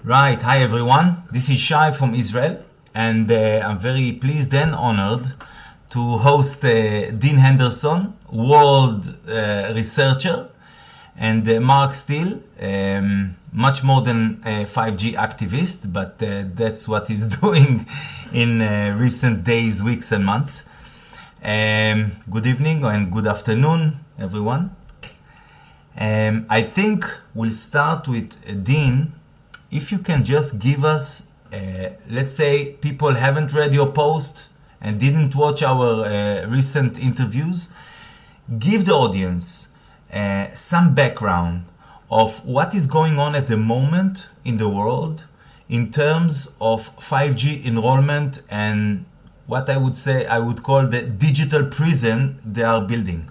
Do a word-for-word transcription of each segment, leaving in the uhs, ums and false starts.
Right. Hi, everyone. This is Shai from Israel, and uh, I'm very pleased and honored to host uh, Dean Henderson, world uh, researcher, and uh, Mark Steele, um, much more than a five G activist, but uh, that's what he's doing in uh, recent days, weeks, and months. Um, good evening and good afternoon, everyone. Um, I think we'll start with uh, Dean. If you can just give us, uh, let's say people haven't read your post and didn't watch our uh, recent interviews, give the audience uh, some background of what is going on at the moment in the world in terms of five G enrollment and what I would say I would call the digital prison they are building.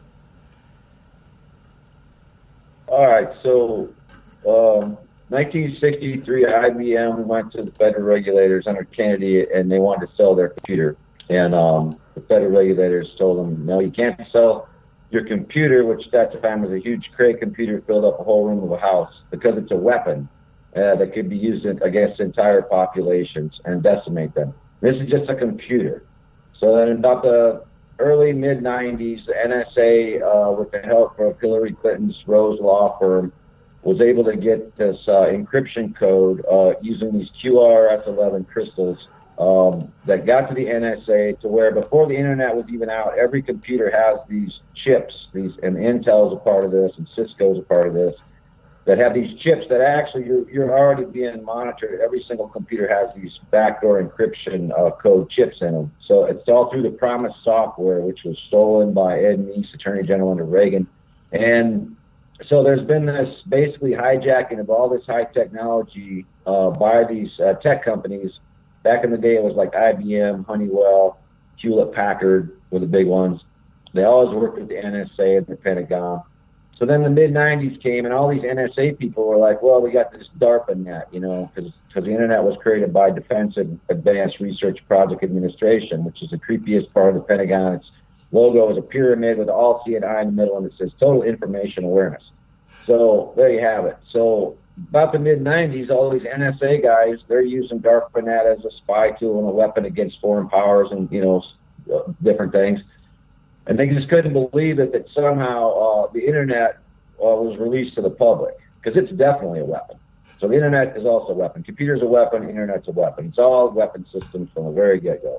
All right, so um, nineteen sixty-three, I B M went to the federal regulators under Kennedy, and they wanted to sell their computer. And um, the federal regulators told them, no, you can't sell your computer, which at the time was a huge Cray computer, filled up a whole room of a house, because it's a weapon uh, that could be used against entire populations and decimate them. This is just a computer. So then about the early mid nineties, the N S A, uh, with the help of Hillary Clinton's Rose law firm, was able to get this uh, encryption code uh, using these Q R S eleven crystals um, that got to the N S A, to where before the internet was even out, every computer has these chips, these, and Intel is a part of this, and Cisco is a part of this, that have these chips that actually you're, you're already being monitored. Every single computer has these backdoor encryption uh, code chips in them. So it's all through the PROMIS software, which was stolen by Ed Meese, Attorney General under Reagan. And so there's been this basically hijacking of all this high technology uh, by these uh, tech companies. Back in the day, it was like I B M, Honeywell, Hewlett Packard were the big ones. They always worked with the N S A and the Pentagon. So then the mid nineties came, and all these N S A people were like, well, we got this DARPA net, you know, because the internet was created by Defense Advanced Research Project Administration, which is the creepiest part of the Pentagon. Its logo is a pyramid with all C and I in the middle, and it says Total Information Awareness. So there you have it. So about the mid nineties, all these N S A guys, they're using DARPANET as a spy tool and a weapon against foreign powers and, you know, different things. And they just couldn't believe it, that somehow uh, the internet uh, was released to the public, because it's definitely a weapon. So the internet is also a weapon. Computer's a weapon, internet's a weapon. It's all weapon systems from the very get-go.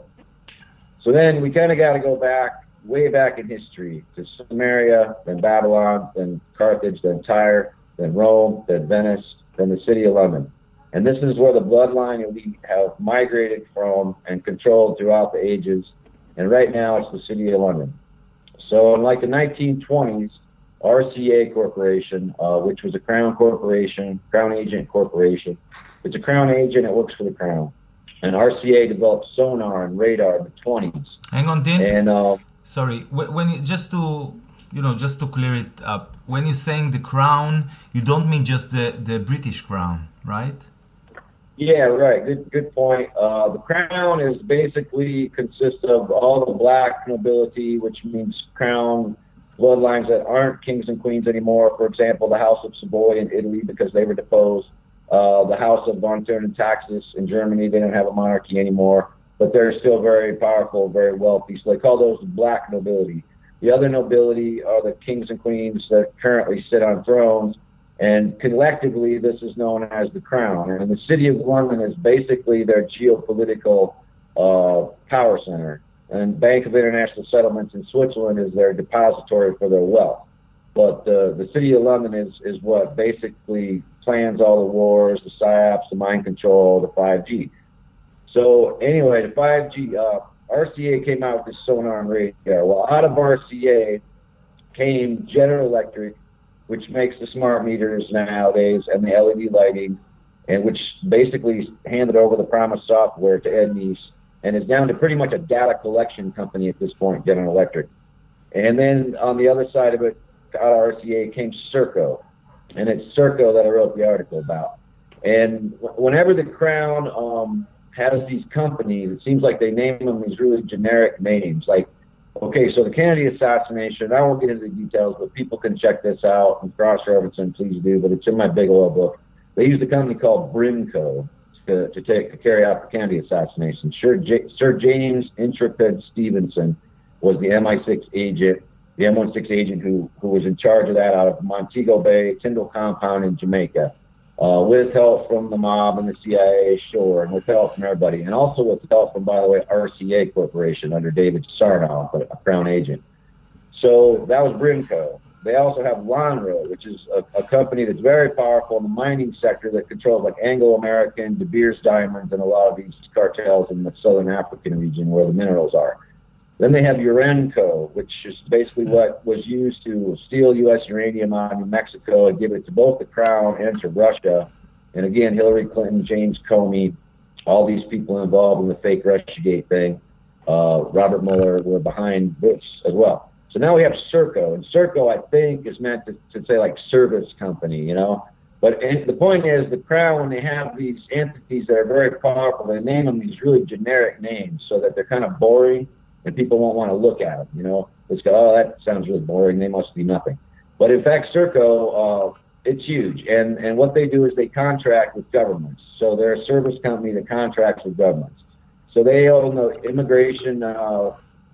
So then we kind of got to go back, way back in history, to Sumeria, then Babylon, then Carthage, then Tyre, then Rome, then Venice, then the city of London. And this is where the bloodline elite have migrated from and controlled throughout the ages. And right now it's the city of London. So in like the nineteen twenties, R C A Corporation, uh, which was a Crown Corporation, Crown Agent Corporation, it's a Crown agent, it works for the Crown. And R C A developed sonar and radar in the twenties. Hang on, Dean. And uh, sorry, when you, just to you know, just to clear it up, when you're saying the Crown, you don't mean just the the British Crown, right? Yeah, right. Good, good point. Uh, the Crown is basically consists of all the black nobility, which means crown bloodlines that aren't kings and queens anymore. For example, the House of Savoy in Italy, because they were deposed. Uh, the House of von Thurn and Taxis in Germany, they don't have a monarchy anymore, but they're still very powerful, very wealthy. So they call those black nobility. The other nobility are the kings and queens that currently sit on thrones. And collectively, this is known as the Crown. And the city of London is basically their geopolitical uh, power center. And Bank of International Settlements in Switzerland is their depository for their wealth. But uh, the city of London is, is what basically plans all the wars, the psyops, the mind control, the five G. So anyway, the five G, uh, R C A came out with this sonar and radar. Well, out of R C A came General Electric, which makes the smart meters nowadays and the L E D lighting, and which basically handed over the PROMIS software to Ed Meese, and is down to pretty much a data collection company at this point, General Electric. And then on the other side of it, out of R C A came Serco, and it's Serco that I wrote the article about. And whenever the Crown um, has these companies, it seems like they name them these really generic names, like, okay, so the Kennedy assassination, I won't get into the details, but people can check this out and cross-reference, and please do, but it's in my Big Oil book. They used a company called Brimco to, to take to carry out the Kennedy assassination. Sir, J, Sir James Intrepid Stevenson was the M I six agent, the M sixteen agent who who was in charge of that out of Montego Bay, Tyndall Compound in Jamaica, uh, with help from the mob and the C I A ashore, and with help from everybody, and also with help from, by the way, R C A Corporation under David Sarnoff, a, a Crown agent. So that was Brimco. They also have Lonrho, which is a, a company that's very powerful in the mining sector that controls like Anglo-American, De Beers Diamonds, and a lot of these cartels in the southern African region where the minerals are. Then they have Urenco, which is basically what was used to steal U S uranium out of New Mexico and give it to both the Crown and to Russia. And again, Hillary Clinton, James Comey, all these people involved in the fake Russiagate thing, uh, Robert Mueller were behind this as well. So now we have Serco, and Serco, I think, is meant to, to say like service company, you know. But and the point is, the Crown, when they have these entities that are very powerful, they name them these really generic names so that they're kind of boring and people won't want to look at them, you know. It's go, oh, that sounds really boring. They must be nothing. But in fact, Serco, uh, it's huge. And, and what they do is they contract with governments. So they're a service company that contracts with governments. So they own the immigration uh,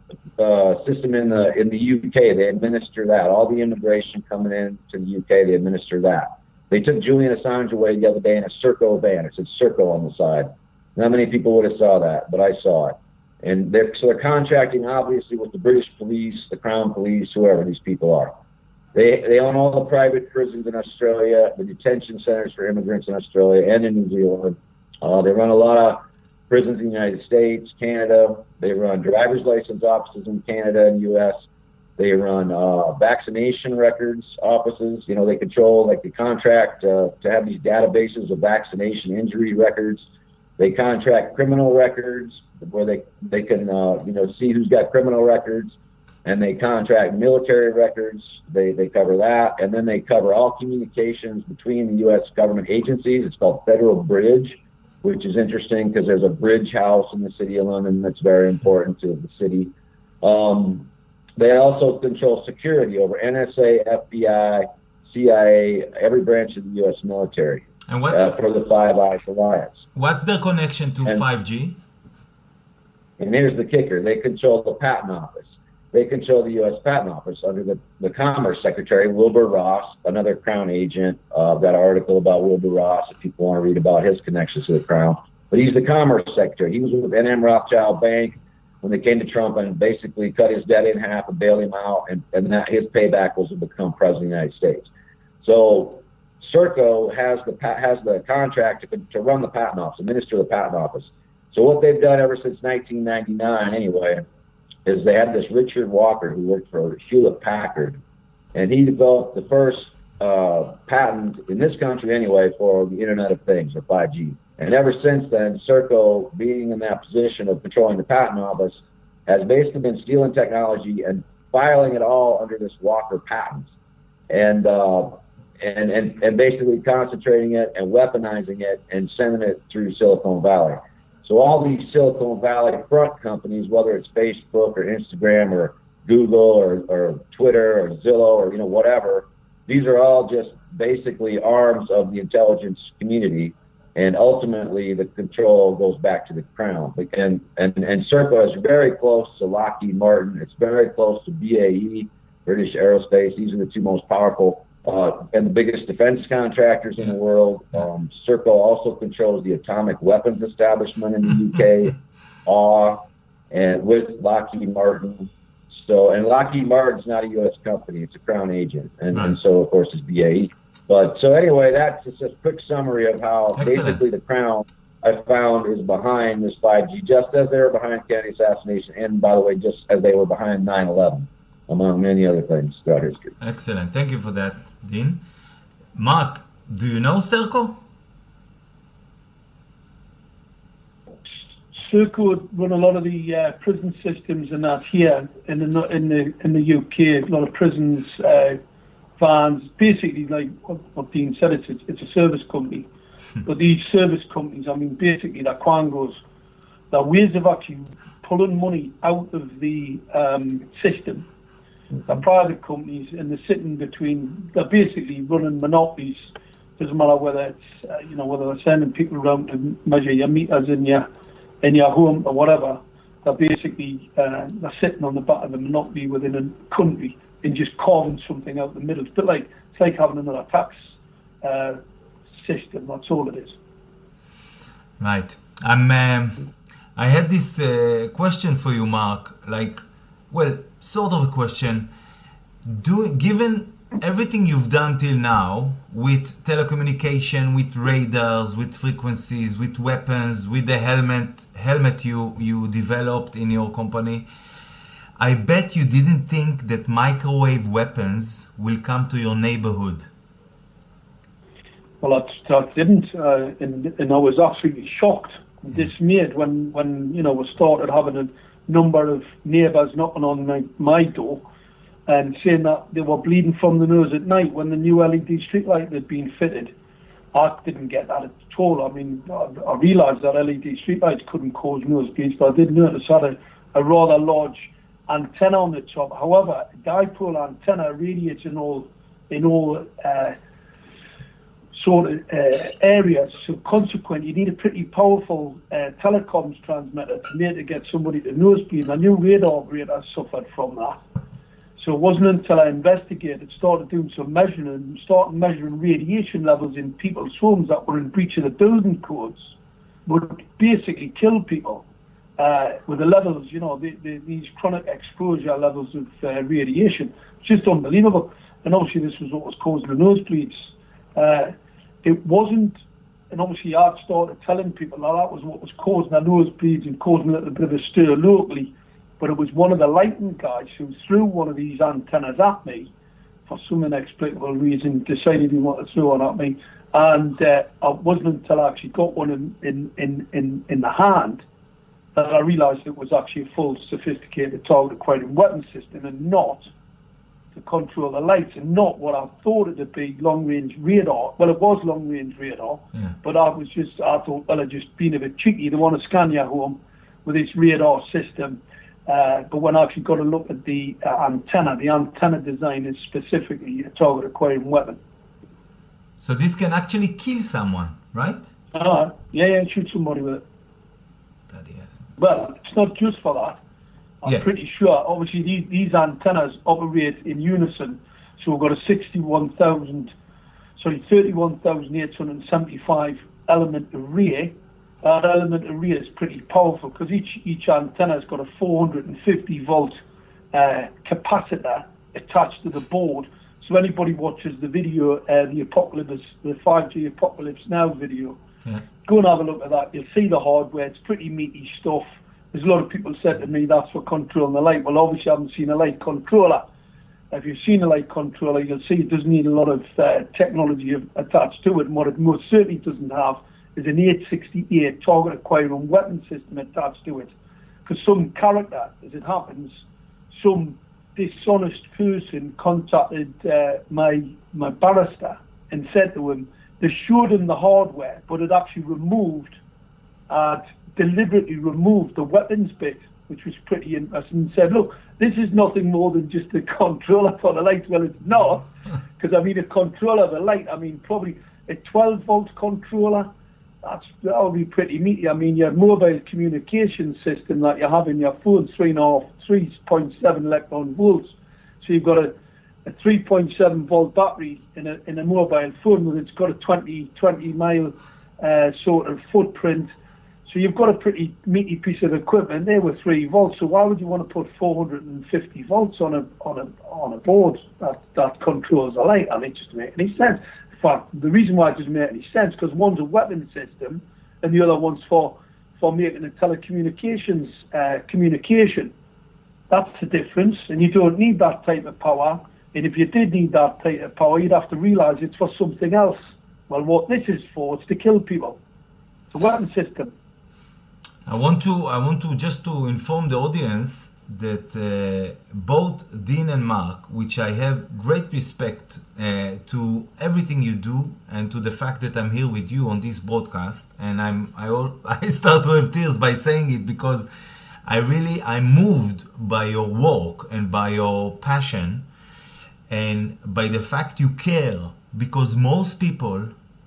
Uh, system in the in the U K. They administer that. All the immigration coming in to the U K, they administer that. They took Julian Assange away the other day in a Serco van. It said Serco on the side. Not many people would have saw that, but I saw it. And they're so they're contracting obviously with the British police, the Crown Police, whoever these people are. They they own all the private prisons in Australia, the detention centers for immigrants in Australia and in New Zealand. Uh, they run a lot of prisons in the United States, Canada. They run driver's license offices in Canada and U S. They run uh, vaccination records offices. You know, they control, like they contract uh, to have these databases of vaccination injury records. They contract criminal records where they, they can, uh, you know, see who's got criminal records. And they contract military records. They, they cover that. And then they cover all communications between the U S government agencies. It's called Federal Bridge, which is interesting because there's a bridge house in the city of London that's very important to the city. Um, they also control security over N S A, F B I, C I A, every branch of the U S military. And what's uh, for the Five Eyes Alliance. What's their connection to and, five G? And here's the kicker: they control the patent office. They control the U S Patent Office under the, the Commerce Secretary, Wilbur Ross, another Crown agent. Uh, I've got an article about Wilbur Ross if people want to read about his connections to the Crown. But he's the Commerce Secretary. He was with N M Rothschild Bank when they came to Trump and basically cut his debt in half and bailed him out. And, and that his payback was to become president of the United States. So Serco has the has the contract to, to run the Patent Office, administer the Patent Office. So what they've done ever since nineteen ninety-nine, anyway, is they had this Richard Walker who worked for Hewlett Packard, and he developed the first uh, patent in this country anyway for the Internet of Things, or five G. And ever since then, Serco, being in that position of controlling the patent office, has basically been stealing technology and filing it all under this Walker patent, and uh, and, and and basically concentrating it and weaponizing it and sending it through Silicon Valley. So all these Silicon Valley front companies, whether it's Facebook or Instagram or Google or, or Twitter or Zillow or, you know, whatever, these are all just basically arms of the intelligence community. And ultimately, the control goes back to the Crown. And, and, and Serco is very close to Lockheed Martin. It's very close to B A E, British Aerospace. These are the two most powerful Uh, and the biggest defense contractors in the world. Um, Serco also controls the atomic weapons establishment in the U K, A W, and with Lockheed Martin. So, and Lockheed Martin's not a U S company; it's a Crown agent, and, right. and so of course is B A E. But so anyway, that's just a quick summary of how Excellent. basically the Crown, I found, is behind this five G, just as they were behind Kennedy assassination, and by the way, just as they were behind nine eleven. Among many other things throughout history. Excellent. Thank you for that, Dean. Mark, do you know Serco? Serco run a lot of the uh, prison systems and that here in the in the in the U K. A lot of prisons, uh, vans. Basically, like what, what Dean said, it's it's a service company. But these service companies, I mean, basically, they're quangos. They're ways of actually pulling money out of the um, system. They're private companies, and they're sitting between, they're basically running monopolies Doesn't matter whether it's uh, you know whether they're sending people around to measure your meters in your in your home or whatever. They're basically uh, they're sitting on the back of a monopoly within a country and just carving something out the middle. It's a bit like it's like having another tax uh, system. That's all it is. Right. I'm. Um, I had this uh, question for you, Mark. Like, well, sort of a question. Do given everything you've done till now with telecommunication, with radars, with frequencies, with weapons, with the helmet helmet you you developed in your company, I bet you didn't think that microwave weapons will come to your neighborhood. Well, I, I didn't, uh, and, and I was absolutely shocked, and dismayed when, when you know we started having a number of neighbours knocking on my, my door and saying that they were bleeding from the nose at night when the new L E D streetlight had been fitted. I didn't get that at all. I mean, I, I realised that L E D streetlights couldn't cause nosebleeds, but I did notice I had a, a rather large antenna on the top. However, a dipole antenna radiates in all in all uh, sort of uh, areas. So consequently, you need a pretty powerful uh, telecoms transmitter to be able to get somebody to nosebleed. And I knew radar operators suffered from that. So it wasn't until I investigated, started doing some measuring, and started measuring radiation levels in people's homes that were in breach of the building codes, would basically kill people uh, with the levels, you know, the, the, these chronic exposure levels of uh, radiation. It's just unbelievable. And obviously this was what was causing the nosebleeds. Uh, it wasn't, and obviously I'd started telling people that that was what was causing the nosebleeds and causing a little bit of a stir locally. But it was one of the lighting guys who threw one of these antennas at me for some inexplicable reason, decided he wanted to throw one at me. And uh, it wasn't until I actually got one in, in, in, in, in the hand that I realised it was actually a full sophisticated target acquiring weapon system and not to control the lights and not what I thought it would be long-range radar. Well, it was long-range radar, yeah. But I was just, I thought, well, I'd just been a bit cheeky. They want to scan your home with this radar system. Uh, but when I actually got a look at the uh, antenna, the antenna design is specifically a target acquiring weapon. So this can actually kill someone, right? Uh, yeah, yeah, shoot somebody with it. Bloody hell. Well, it's not just for that. I'm yeah. pretty sure. Obviously, these, these antennas operate in unison. So we've got a sixty-one thousand, sorry, thirty-one thousand eight hundred seventy-five element array. That element array is pretty powerful because each each antenna has got a four hundred fifty volt uh, capacitor attached to the board. So anybody watches the video, uh, the Apocalypse, the five G Apocalypse Now video, yeah. Go and have a look at that. You'll see the hardware. It's pretty meaty stuff. There's a lot of people said to me that's for controlling the light. Well, obviously I haven't seen a light controller. If you've seen a light controller, you'll see it doesn't need a lot of uh, technology attached to it. And what it most certainly doesn't have is an eight sixty-eight target acquiring weapon system attached to it. Because some character, as it happens, some dishonest person contacted uh, my my barrister and said to him, they showed him the hardware, but it actually removed, uh, deliberately removed the weapons bit, which was pretty interesting, and said, look, this is nothing more than just a controller for the light. Well, it's not, because I mean a controller of the light, I mean probably a twelve volt controller. That's, that'll be pretty meaty. I mean, your mobile communication system that you have in your phone, three and a half, three point seven electron volts. So you've got a, a three point seven volt battery in a in a mobile phone, and it's got a twenty mile uh, sort of footprint. So you've got a pretty meaty piece of equipment there with three volts. So why would you want to put four hundred fifty volts on a on a on a board that that controls the light? I mean, it just doesn't make any sense. Fact, the reason why it doesn't make any sense because one's a weapon system and the other one's for for making a telecommunications uh, communication. That's the difference, and you don't need that type of power. And if you did need that type of power, you'd have to realise it's for something else. Well, what this is for, it's to kill people. It's a weapon system. I want to I want to just to inform the audience that uh, both Dean and Mark, which I have great respect uh, to everything you do and to the fact that I'm here with you on this broadcast, and I'm I all, I start to have tears by saying it because I really I'm moved by your work and by your passion and by the fact you care, because most people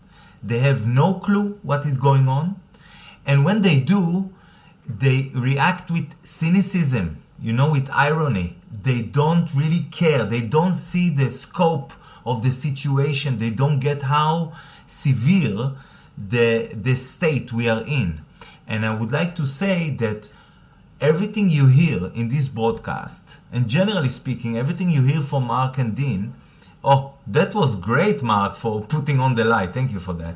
They have no clue what is going on. And when they do, they react with cynicism, you know, with irony. They don't really care. They don't see the scope of the situation. They don't get how severe the, the state we are in. And I would like to say that everything you hear in this broadcast, and generally speaking, everything you hear from Mark and Dean, oh, that was great, Mark, for putting on the light. Thank you for that.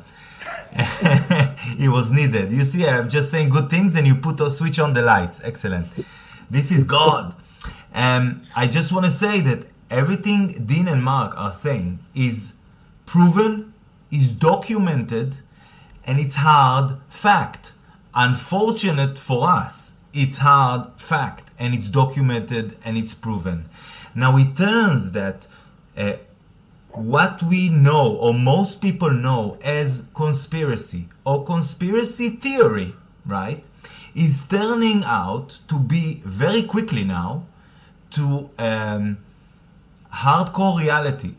It was needed. You see, I'm just saying good things and you put a switch on the lights. Excellent. This is God. Um, I just want to say that everything Dean and Mark are saying is proven, is documented, and it's hard fact. Unfortunate for us, it's hard fact, and it's documented and it's proven. Now it turns that uh, what we know, or most people know as conspiracy or conspiracy theory, right, is turning out to be very quickly now to um, hardcore reality.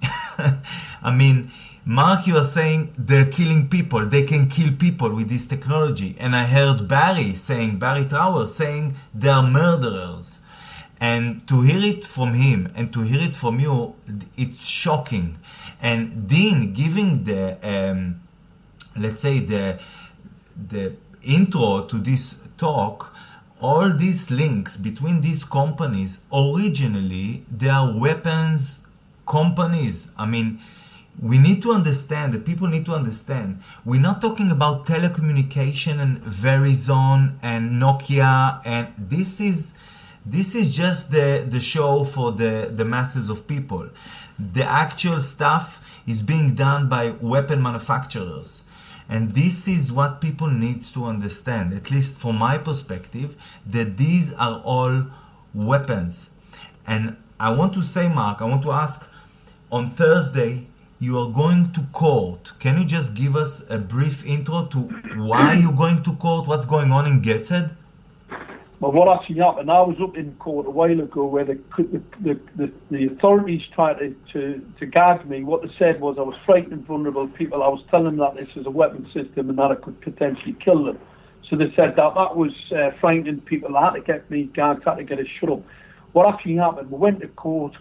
I mean, Mark, you are saying they're killing people. They can kill people with this technology. And I heard Barry saying, Barry Trower saying they are murderers. And to hear it from him and to hear it from you, it's shocking. And Dean giving the, um, let's say, the, the intro to this talk, all these links between these companies, originally, they are weapons companies. I mean, we need to understand, the people need to understand, we're not talking about telecommunication and Verizon and Nokia, and this is this is just the, the show for the, the masses of people. The actual stuff is being done by weapon manufacturers. And this is what people need to understand, at least from my perspective, that these are all weapons. And I want to say, Mark, I want to ask, on Thursday, you are going to court. Can you just give us a brief intro to why you're going to court? What's going on in Gateshead? Well, what actually happened, I was up in court a while ago where the the, the, the authorities tried to, to, to gag me. What they said was I was frightening vulnerable people. I was telling them that this is a weapon system and that it could potentially kill them. So they said that that was uh, frightening people. They had to get me gagged, had to get us shut up. What actually happened, we went to court.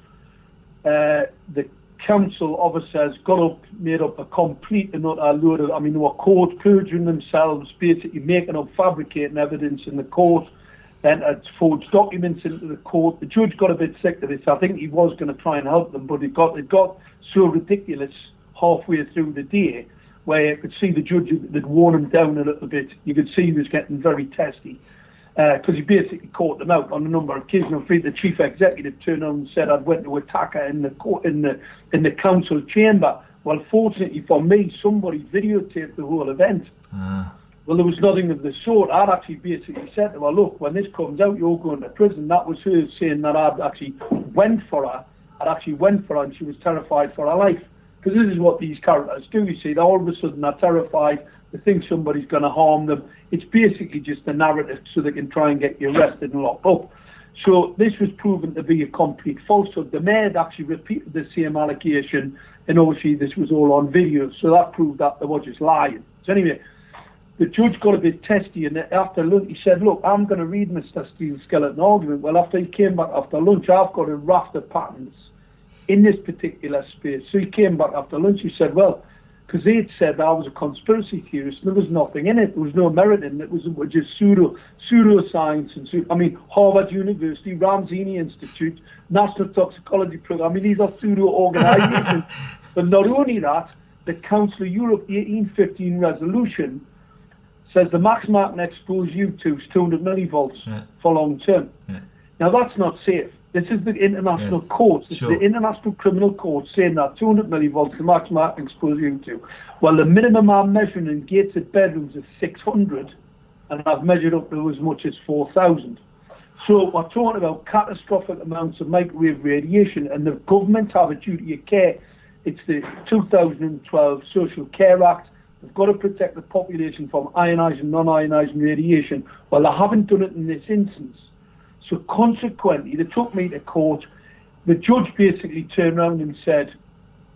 Uh, the council officers got up, made up a complete and utter load of, I mean, they were court perjuring themselves, basically making up, fabricating evidence in the court, and uh, forged documents into the court. The judge got a bit sick of this. I think he was going to try and help them, but it got it got so ridiculous halfway through the day where you could see the judge had worn him down a little bit. You could see he was getting very testy because uh, he basically caught them out on a number of occasions. I'm afraid the chief executive turned on and said I'd went to attack her in the court, in the in the council chamber. Well, fortunately for me, somebody videotaped the whole event. Uh. Well, there was nothing of the sort. I'd actually basically said to her, look, when this comes out, you're going to prison. That was her saying that I'd actually went for her. I'd actually went for her and she was terrified for her life. Because this is what these characters do, you see. They all of a sudden are terrified. They think somebody's going to harm them. It's basically just a narrative so they can try and get you arrested and locked up. So this was proven to be a complete falsehood. The mayor had actually repeated the same allegation, and obviously this was all on video. So that proved that they were just lying. So anyway, the judge got a bit testy, and after lunch he said, look, I'm going to read Mister Steele's skeleton argument. Well, after he came back after lunch, I've got a raft of patents in this particular space. So he came back after lunch, he said, well, because they had said I was a conspiracy theorist, and there was nothing in it. There was no merit in it. It was, it was just pseudo, pseudoscience. And pseudo, I mean, Harvard University, Ramsini Institute, National Toxicology Program. I mean, these are pseudo-organizations. But not only that, the Council of Europe eighteen fifteen resolution says the maximum I can expose you to is two hundred millivolts yeah. for long term. Yeah. Now, that's not safe. This is the international yes. courts. This sure. is the international criminal court saying that two hundred millivolts is the maximum I can expose you to. Well, the minimum I'm measuring in gated bedrooms is six hundred, and I've measured up to as much as four thousand. So we're talking about catastrophic amounts of microwave radiation, and the government have a duty of care. It's the two thousand twelve Social Care Act. They've got to protect the population from ionising and non-ionising radiation. Well, they haven't done it in this instance. So consequently, they took me to court. The judge basically turned around and said,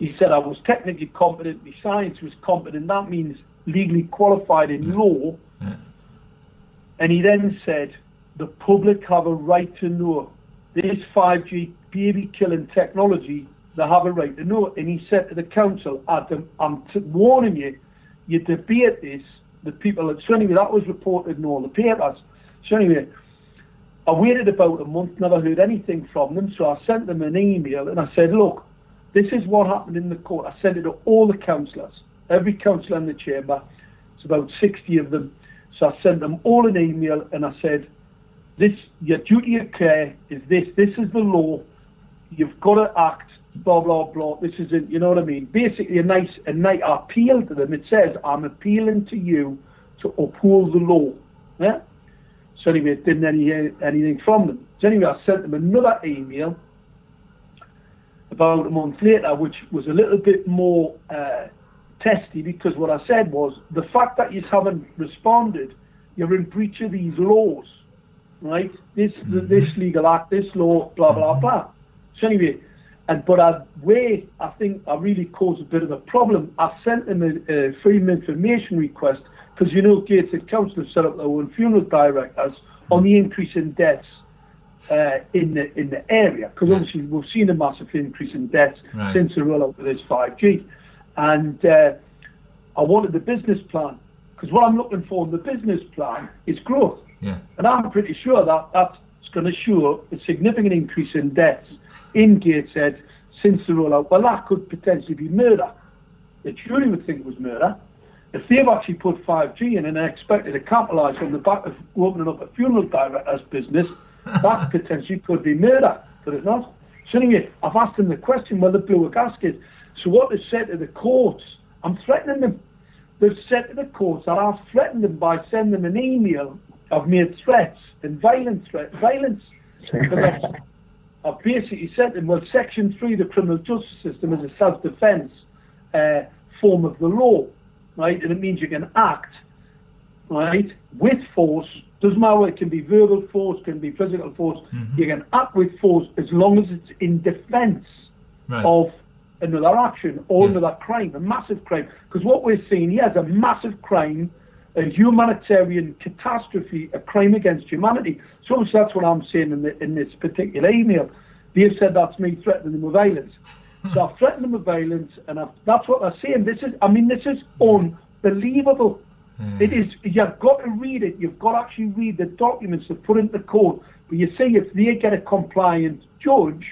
He said I was technically competent, my science was competent, that means legally qualified in Yeah. law. Yeah. And he then said, the public have a right to know. This five G baby-killing technology, they have a right to know. And he said to the council, Adam, I'm t- warning you, you debate this, the people, so anyway, that was reported in all the papers. So anyway, I waited about a month, never heard anything from them, so I sent them an email and I said, look, this is what happened in the court. I sent it to all the councillors, every councillor in the chamber. It's about sixty of them. So I sent them all an email and I said, this, your duty of care is this, this is the law, you've got to act, blah, blah, blah, this isn't, you know what I mean? Basically a nice, a nice appeal to them. It says, I'm appealing to you to uphold the law. Yeah? So anyway, it didn't hear anything from them. So anyway, I sent them another email about a month later, which was a little bit more uh, testy, because what I said was, the fact that you haven't responded, you're in breach of these laws, right? This mm-hmm. this legal act, this law, blah, blah, blah. So anyway, and but I, where I think I really caused a bit of a problem, I sent them a, a freedom of information request, because you know Gateshead Council have set up their own funeral directors on the increase in deaths uh, in the in the area, because yeah. obviously we've seen a massive increase in deaths right. since the rollout of this five G, and uh, I wanted the business plan, because what I'm looking for in the business plan is growth, yeah. and I'm pretty sure that that's going to show a significant increase in deaths in Gateshead since the rollout. Well, that could potentially be murder. The jury would think it was murder. If they've actually put five G in and they expected to capitalise on the back of opening up a funeral director's business, that potentially could be murder, could it not? So anyway, I've asked them the question, well, they blew a gasket. So what they said to the courts, I'm threatening them. They've said to the courts that I've threatened them by sending them an email. I've made threats and violent threat, violence. I've, I've basically said to them, well, Section three of the criminal justice system is a self-defence uh, form of the law. Right, and it means you can act, right, with force. Doesn't matter, it can be verbal force, can be physical force. Mm-hmm. You can act with force as long as it's in defence right. of another action or yes. another crime, a massive crime. Because what we're seeing here is a massive crime, a humanitarian catastrophe, a crime against humanity. So obviously that's what I'm saying in, the, in this particular email. They've said that's me threatening them with violence. So I've threatened them with violence, and I've, that's what they're saying. This is, I mean, this is unbelievable. Mm. It is. You've got to read it. You've got to actually read the documents that put into court. But you see, if they get a compliant judge,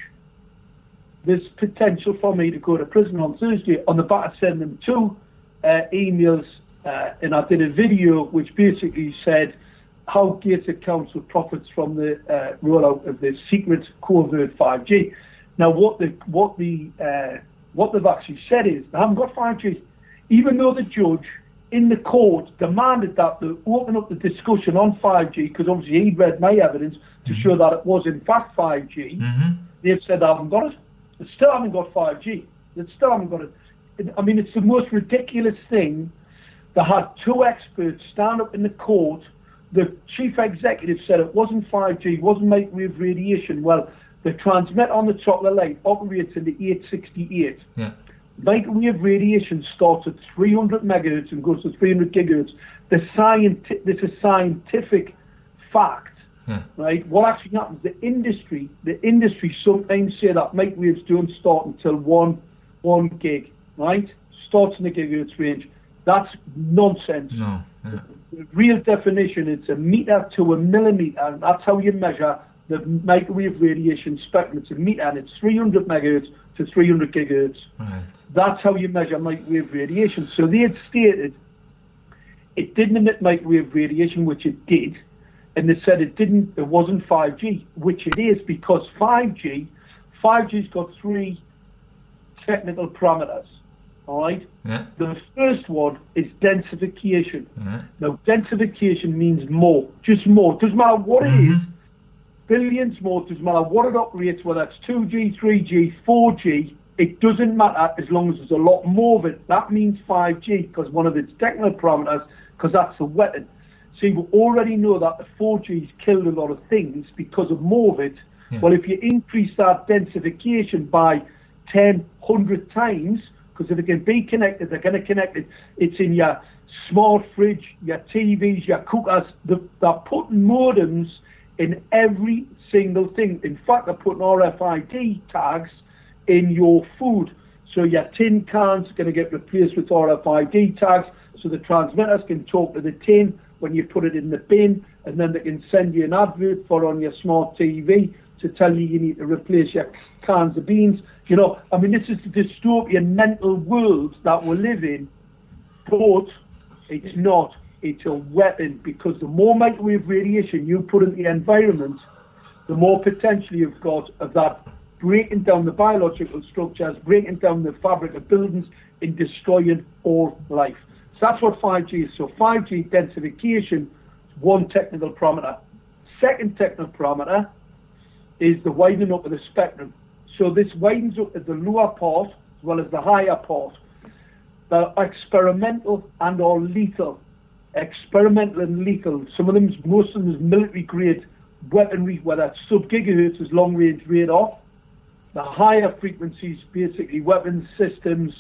there's potential for me to go to prison on Thursday on the back of sending them two uh, emails, uh, and I did a video which basically said how Gateshead Council profits from the uh, rollout of the secret covert five G. Now, what the what the uh, what they've actually said is they haven't got five G, even though the judge in the court demanded that they open up the discussion on five G, because obviously he'd read my evidence to mm-hmm. show that it was in fact five G. Mm-hmm. They've said they haven't got it. They still haven't got five G. They still haven't got it. I mean, it's the most ridiculous thing. They had two experts stand up in the court. The chief executive said it wasn't five G, it wasn't microwave radiation. Well, the transmit on the top of the line operates in the eight sixty-eight. Yeah. Microwave radiation starts at three hundred megahertz and goes to three hundred gigahertz. The scienti- this is scientific fact, yeah. right? What actually happens, the industry, the industry sometimes say that microwaves don't start until one, one gig, right? Starts in the gigahertz range. That's nonsense. No. Yeah. The real definition, it's a meter to a millimeter, and that's how you measure the microwave radiation spectrum. It's a meter, and it's three hundred megahertz to three hundred gigahertz. Right. That's how you measure microwave radiation. So they had stated it didn't emit microwave radiation, which it did, and they said it didn't. It wasn't five G, which it is, because five G, five G's got three technical parameters. All right. Yeah. The first one is densification. Yeah. Now, densification means more, just more. Doesn't matter what mm-hmm. it is. Billions more, doesn't matter what it operates, whether it's two G, three G, four G, it doesn't matter as long as there's a lot more of it. That means five G, because one of its technical parameters, because that's a weapon. See, we already know that the four G's killed a lot of things because of more of it. Yeah. Well, if you increase that densification by ten, one hundred times, because if it can be connected, they're going to connect it. It's in your smart fridge, your T Vs, your cookers. They're putting modems in every single thing. In fact, they're putting R F I D tags in your food. So your tin cans are going to get replaced with R F I D tags, so the transmitters can talk to the tin when you put it in the bin, and then they can send you an advert for on your smart T V to tell you you need to replace your cans of beans. You know, I mean, this is the dystopian mental world that we live in, but it's not. It's a weapon, because the more microwave radiation you put in the environment, the more potential you've got of that breaking down the biological structures, breaking down the fabric of buildings, and destroying all life. So that's what five G is. So five G densification is one technical parameter. Second technical parameter is the widening up of the spectrum. So this widens up at the lower part as well as the higher part. They're experimental and or lethal. Experimental and lethal. Some of them, most of them is military grade weaponry, whether it's sub-gigahertz is long range radar. The higher frequencies, basically weapons systems.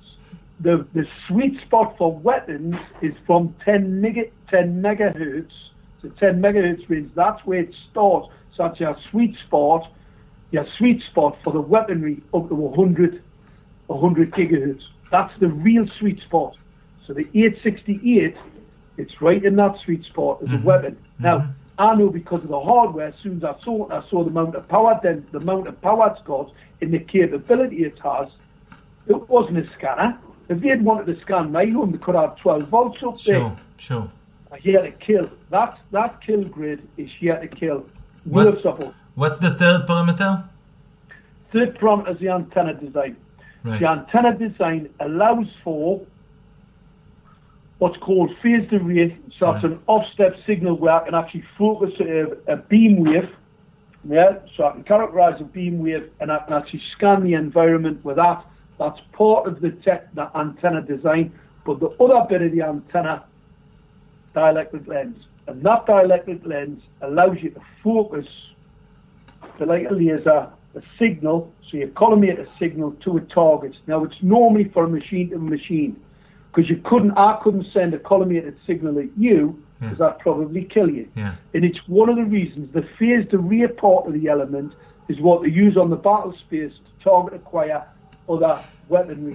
The the sweet spot for weapons is from ten megahertz to ten megahertz range. That's where it starts. So that's your sweet spot, your sweet spot for the weaponry up to one hundred, one hundred gigahertz. That's the real sweet spot. So the eight sixty-eight, it's right in that sweet spot as a mm-hmm. weapon. Mm-hmm. Now, I know because of the hardware, as soon as I saw it, I saw the amount of power, then the amount of power it's got and the capability it has. It wasn't a scanner. If they had wanted to scan my home, they could have twelve volts up there. Sure, sure. Here to kill. That that kill grid is here to kill. What's, what's the third parameter? Third parameter is the antenna design. Right. The antenna design allows for what's called phased array. So that's right. An offstep signal where I can actually focus a, a beam wave. Yeah, so I can characterize a beam wave and I can actually scan the environment with that. That's part of the, tech, the antenna design. But the other bit of the antenna, dielectric lens. And that dielectric lens allows you to focus, like a laser, a signal. So you collimate a signal to a target. Now it's normally for a machine to machine, because you couldn't, I couldn't send a collimated signal at you, because yeah. that'd probably kill you. Yeah. And it's one of the reasons the phased array part of the element is what they use on the battle space to target acquire other weaponry.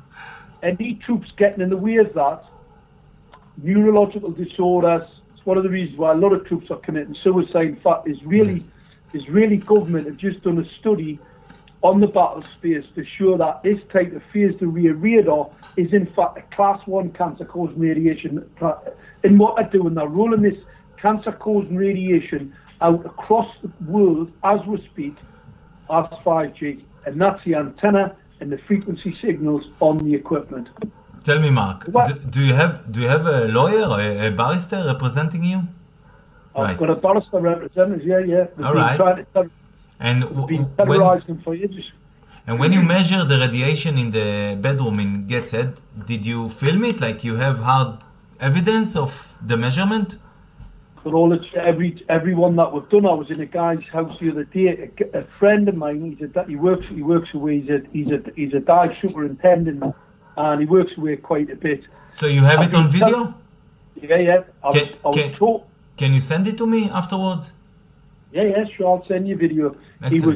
Any troops getting in the way of that, neurological disorders. It's one of the reasons why a lot of troops are committing suicide. In fact, Israeli, yes. Israeli government have just done a study on the battle space to show that this type of phased array radar is in fact a class one cancer-causing radiation. And what they're doing, they're rolling this cancer-causing radiation out across the world as we speak as five G. And that's the antenna and the frequency signals on the equipment. Tell me, Mark, do, do you have do you have a lawyer or a, a barrister representing you? I've right. got a barrister representing, yeah, yeah. We've All been right. Trying to, and we've been terrorizing for ages. And when you measure the radiation in the bedroom in Gateshead, did you film it? Like you have hard evidence of the measurement? For all it's, every everyone that we've done, I was in a guy's house the other day. A, a friend of mine, he's a, he works he works away. He's a he's a he's a dive superintendent, and he works away quite a bit. So you have it on video? Yeah, yeah. I can, was, I was can, taught. Can you send it to me afterwards? Yeah, yeah, sure. I'll send you a video. Excellent. He was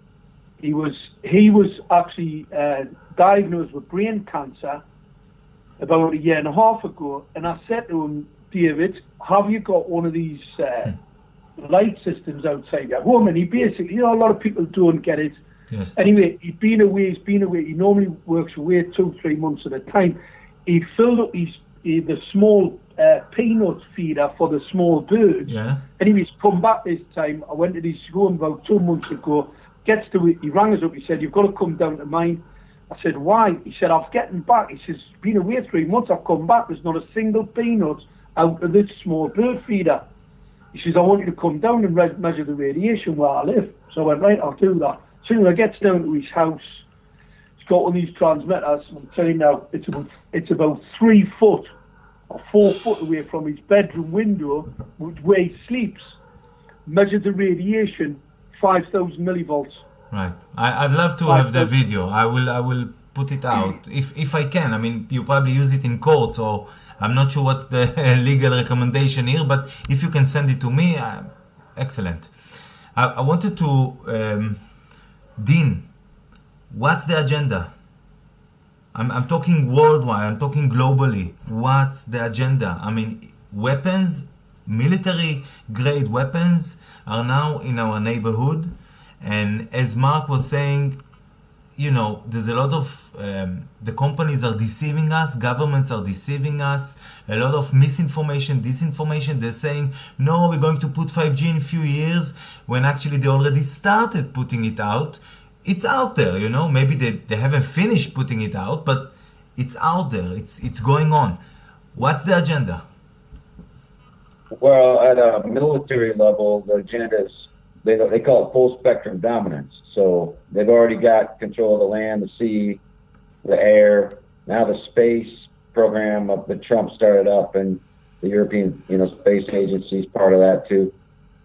he was he was actually uh, diagnosed with brain cancer about a year and a half ago, and I said to him, David, have you got one of these uh, light systems outside your home? And he basically, you know, a lot of people don't get it. Yes. Anyway, he'd been away, he's been away. He normally works away two, three months at a time. He filled up his, his the small uh, peanut feeder for the small birds. Yeah. And he's come back this time. I went to his home about two months ago. Gets to it, he rang us up. He said, "You've got to come down to mine." I said, "Why?" He said, "I've getting back." He says, "Been away three months. I've come back. There's not a single peanut out of this small bird feeder." He says, "I want you to come down and re- measure the radiation where I live." So I went, "Right, I'll do that." So when I gets down to his house, he's got one of these transmitters. I'm telling you now, it's about, it's about three foot or four foot away from his bedroom window, where he sleeps. Measured the radiation, five thousand millivolts. Right. I, I'd love to Right, have the so- video. I will. I will put it out if if I can. I mean, you probably use it in court, so I'm not sure what's the legal recommendation here. But if you can send it to me, uh, excellent. I, I wanted to, um, Dean. What's the agenda? I'm I'm talking worldwide. I'm talking globally. What's the agenda? I mean, weapons, military grade weapons are now in our neighborhood. And as Mark was saying, you know, there's a lot of, um, the companies are deceiving us, governments are deceiving us, a lot of misinformation, disinformation. They're saying, no, we're going to put five G in a few years, when actually they already started putting it out. It's out there, you know, maybe they, they haven't finished putting it out, but it's out there, it's, it's going on. What's the agenda? Well, at a military level, the agenda is, they, they call it full spectrum dominance. So they've already got control of the land, the sea, the air, now the space program of that Trump started up, and the European, you know, Space Agency is part of that too.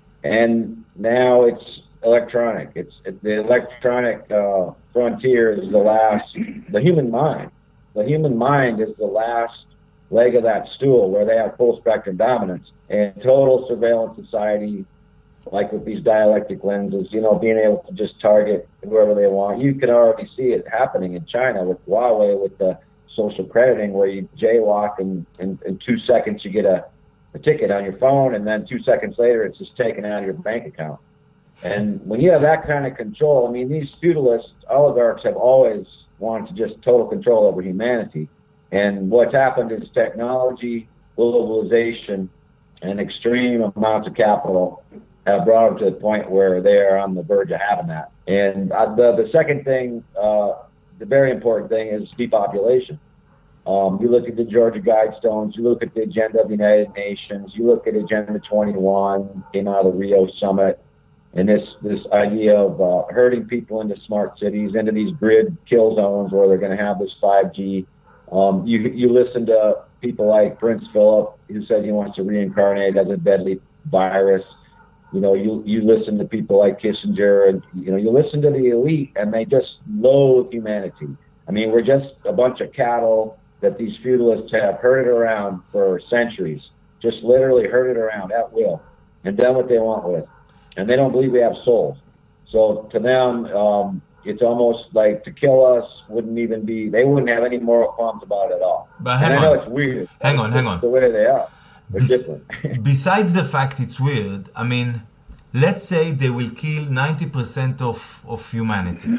And now it's electronic. It's it, the electronic uh, frontier is the last. The human mind, the human mind is the last leg of that stool where they have full spectrum dominance and total surveillance society. Like with these dialectic lenses, you know, being able to just target whoever they want. You can already see it happening in China with Huawei, with the social crediting, where you jaywalk and in, in two seconds you get a, a ticket on your phone, and then two seconds later it's just taken out of your bank account. And when you have that kind of control, I mean, these feudalist oligarchs have always wanted to just total control over humanity. And what's happened is technology, globalization, and extreme amounts of capital have brought them to the point where they are on the verge of having that. And uh, the the second thing, uh, the very important thing, is depopulation. Um, you look at the Georgia Guidestones, you look at the agenda of the United Nations, you look at Agenda twenty-one, came out of the Rio Summit, and this this idea of uh, herding people into smart cities, into these grid kill zones where they're going to have this five G. Um, you you listen to people like Prince Philip, who said he wants to reincarnate as a deadly virus. You know, you you listen to people like Kissinger, and you know, you listen to the elite, and they just loathe humanity. I mean, we're just a bunch of cattle that these feudalists have herded around for centuries, just literally herded around at will, and done what they want with. And they don't believe we have souls. So to them, um, it's almost like to kill us wouldn't even be, they wouldn't have any moral qualms about it at all. But hang and I know on. it's weird. Hang on, It's hang on. the way they are. They're Bes- different. Besides the fact it's weird, I mean, let's say they will kill ninety percent of, of humanity.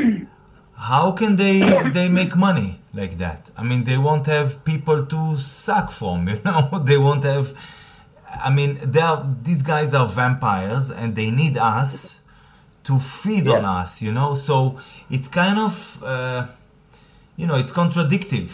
How can they they make money like that? I mean, they won't have people to suck from, you know? They won't have... I mean, they are, these guys are vampires, and they need us to feed on Yeah. us, you know? So it's kind of, uh, you know, it's contradictive.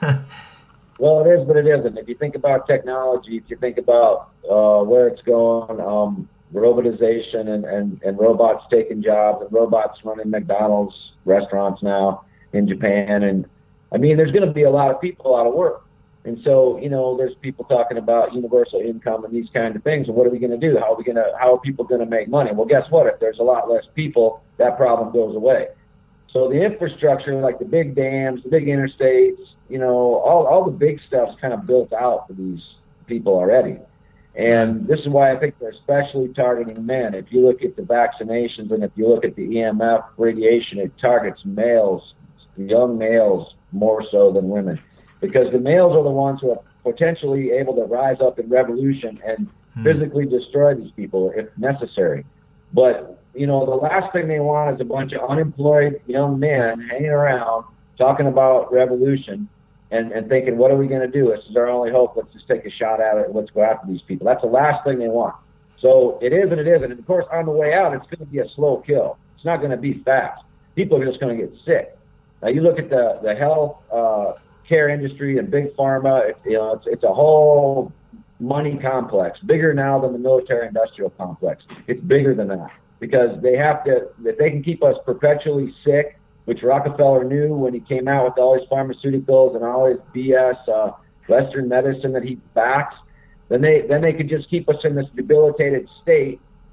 Well, it is, but it isn't. If you think about technology, if you think about uh, where it's going, um, robotization and, and, and robots taking jobs, and robots running McDonald's restaurants now in Japan. And I mean, there's going to be a lot of people out of work. And so, you know, there's people talking about universal income and these kinds of things. And what are we going to do? How are we going to, how are people going to make money? Well, guess what? If there's a lot less people, that problem goes away. So the infrastructure, like the big dams, the big interstates, you know, all, all the big stuff's kind of built out for these people already. And this is why I think they're especially targeting men. If you look at the vaccinations and if you look at the E M F radiation, it targets males, young males, more so than women. Because the males are the ones who are potentially able to rise up in revolution and hmm. physically destroy these people if necessary. But, you know, the last thing they want is a bunch of unemployed young men hanging around talking about revolution and, and thinking, what are we going to do? This is our only hope. Let's just take a shot at it. Let's go after these people. That's the last thing they want. So it is and it isn't. And, of course, on the way out, it's going to be a slow kill. It's not going to be fast. People are just going to get sick. Now, you look at the, the health uh, care industry and big pharma, it, you know, it's, it's a whole money complex, bigger now than the military-industrial complex. It's bigger than that because they have to, if they can keep us perpetually sick, which Rockefeller knew when he came out with all his pharmaceuticals and all his B S, uh, Western medicine that he backs, then they then they could just keep us in this debilitated state,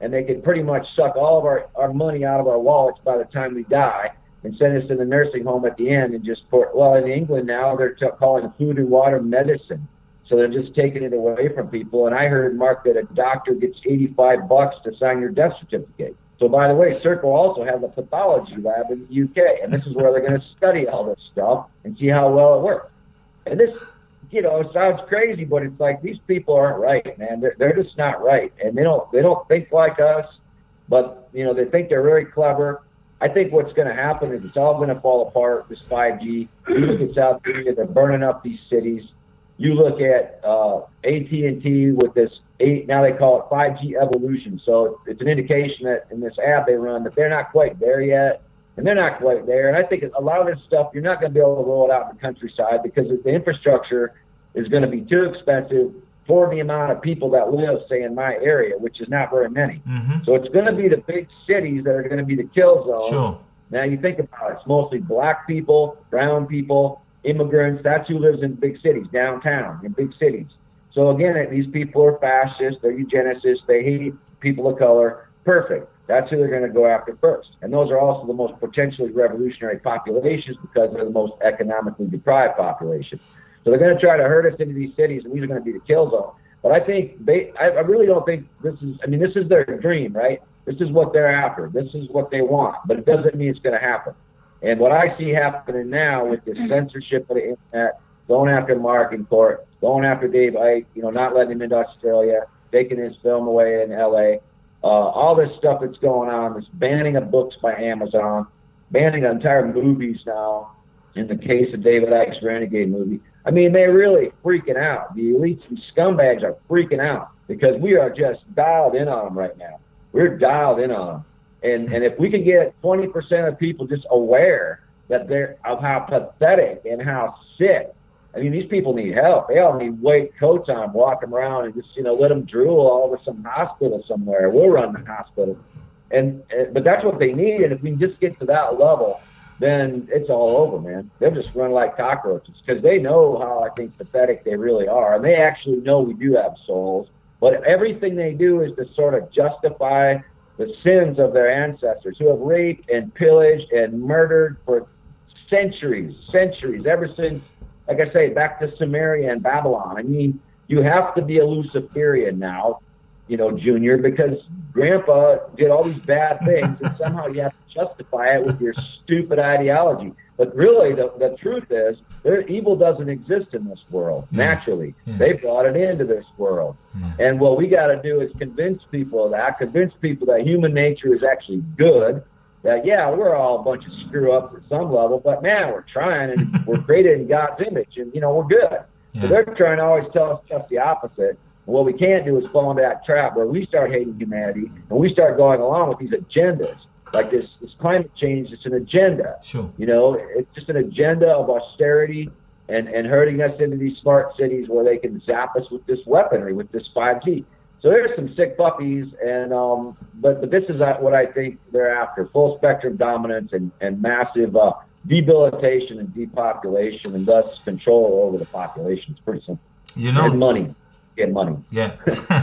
and they can pretty much suck all of our, our money out of our wallets by the time we die and send us to the nursing home at the end and just put, well, in England now they're t- calling food and water medicine. So they're just taking it away from people. And I heard, Mark, that a doctor gets eighty-five bucks to sign your death certificate. So by the way, Circle also has a pathology lab in the U K, and this is where they're going to study all this stuff and see how well it works. And this, you know, it sounds crazy, but it's like these people aren't right, man. They're, they're just not right, and they don't they don't think like us, but you know they think they're very clever. I think what's going to happen is it's all going to fall apart. This five G. You look at South Korea; they're burning up these cities. You look at uh, A T and T with this eight, now they call it five G evolution. So it's an indication that in this app they run that they're not quite there yet, and they're not quite there. And I think a lot of this stuff, you're not going to be able to roll it out in the countryside because the infrastructure is going to be too expensive for the amount of people that live, say, in my area, which is not very many. Mm-hmm. So it's going to be the big cities that are going to be the kill zone. Sure. Now you think about it, it's mostly black people, brown people, immigrants. That's who lives in big cities, downtown, in big cities. So again, these people are fascists, they're eugenicists, they hate people of color. Perfect. That's who they're going to go after first. And those are also the most potentially revolutionary populations because they're the most economically deprived population. So they're going to try to herd us into these cities, and these are going to be the kill zone. But I think they, I, I really don't think this is, I mean, this is their dream, right? This is what they're after. This is what they want. But it doesn't mean it's going to happen. And what I see happening now with this censorship of the internet, going after Mark in court, going after Dave Icke, you know, not letting him into Australia, taking his film away in L A, uh, all this stuff that's going on, this banning of books by Amazon, banning entire movies now, in the case of David Icke's Renegade movie. I mean, they're really freaking out. The elites and scumbags are freaking out because we are just dialed in on them right now. We're dialed in on them. And and if we can get twenty percent of people just aware that they're of how pathetic and how sick, I mean, these people need help. They all need white coats on, walk them around and just, you know, let them drool all over some hospital somewhere. We'll run the hospital. And, and but that's what they need. And if we can just get to that level, then it's all over, man. They'll just run like cockroaches because they know how, I think, pathetic they really are. And they actually know we do have souls. But everything they do is to sort of justify the sins of their ancestors who have raped and pillaged and murdered for centuries, centuries, ever since, like I say, back to Sumeria and Babylon. I mean, you have to be a Luciferian now, you know, Junior, because Grandpa did all these bad things, and somehow you have to justify it with your stupid ideology. But really, the, the truth is, there, evil doesn't exist in this world, yeah. naturally. Yeah. They brought it into this world. Yeah. And what we got to do is convince people of that, convince people that human nature is actually good, that, yeah, we're all a bunch of screw-ups at some level, but, man, we're trying, and we're created in God's image, and, you know, we're good. Yeah. So they're trying to always tell us just the opposite. And what we can't do is fall into that trap where we start hating humanity, and we start going along with these agendas. Like this, this climate change, it's an agenda. Sure. You know, it's just an agenda of austerity and, and herding us into these smart cities where they can zap us with this weaponry, with this five G. So there's some sick puppies, and um, but, but this is what I think they're after, full spectrum dominance and, and massive uh, debilitation and depopulation, and thus control over the population. It's pretty simple. You know, and money. Get money. Yeah.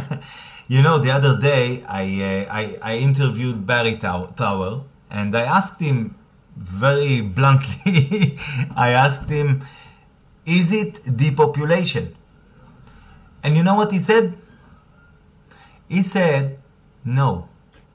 You know, the other day I, uh, I I interviewed Barry Tower, and I asked him very bluntly, I asked him, is it depopulation? And you know what he said? He said, no.